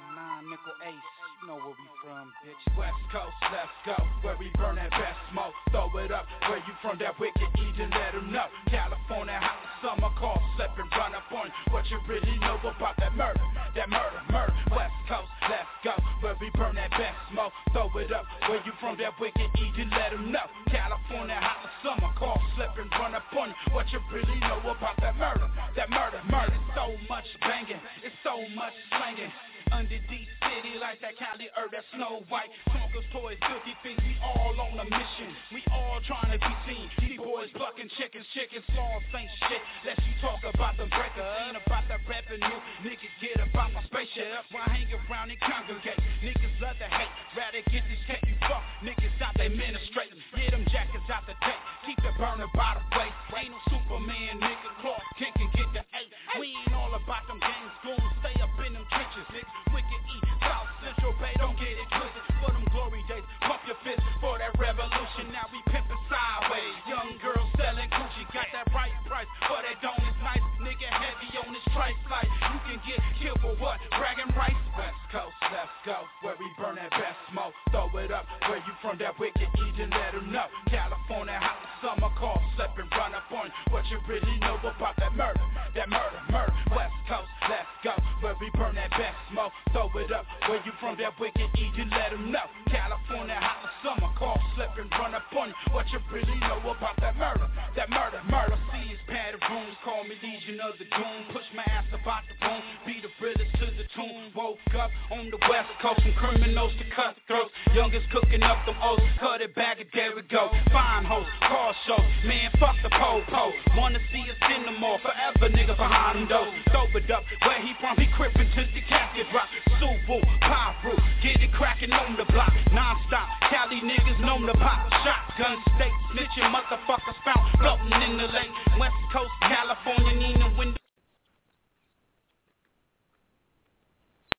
9 nickel ace. You know where we from, bitch. West Coast, let's go. Where we burn that best smoke. Throw it up. Where you from? That wicked Eden, let them know. California, hot summer, call, slip and run up on what you really know about that murder. That murder. West Coast, let's go. Where we burn that best smoke. Throw it up. Where you from? That wicked Eden, let them know. California, hot summer, call, slip and run up on what you really know about that murder. That murder. So much banging. It's so much slanging. Under D-City like that Cali herb, that Snow White. Smoker's toys, filthy things, we all on a mission. We all trying to be seen. These boys bucking chickens, slaws ain't shit. Let you talk about the breaker, ain't about the revenue. Niggas get about my spaceship. Why hang around and congregate? Niggas love to hate, rather get this cake. You fuck niggas out they administrating. Get them jackets out the tape, keep it burning by the way. Ain't no Superman, nigga, Clark Kent can get the 8. We ain't all about them games, goons, stay up in them trenches, nigga. Wicked E, South Central Bay, don't get it twisted. For them glory days, pump your fist for that revolution. Now we pimpin' sideways. Young girls selling Gucci, got that right price for that don't is nice. Nigga heavy on this tripe like you can get killed for what? Bragging rights. West Coast, let's go. Where we burn that best smoke. Throw it up. Where you from? That wicked Eden, let them know. California, hot summer, call, slip and run up on what you really know about that murder. That murder. West Coast, let's go. Where we burn that best smoke. Throw it up. Where you from? That wicked Eden, let them know. California, hot summer, call, slip and run up on what you really know about that murder. That murder. See his padded rooms, call me Legion of the Doom. Push my ass about the boom, be the realest to the tomb. Woke up on the West Coast, from criminals to cutthroats. Youngest cooking up them O's, cut it back and there we go. Fine hoes, car shows, man, fuck the po-po. Wanna see us in the mall, forever nigga behind them doors. Throw it up, where he from, he crippin' to the casket drop. Subaru, Pyro, get it crackin' on the block. Non-stop, Cali niggas known to pop. Shotgun state, snitching motherfuckers found floating in the lake. West Coast, California, Nina, when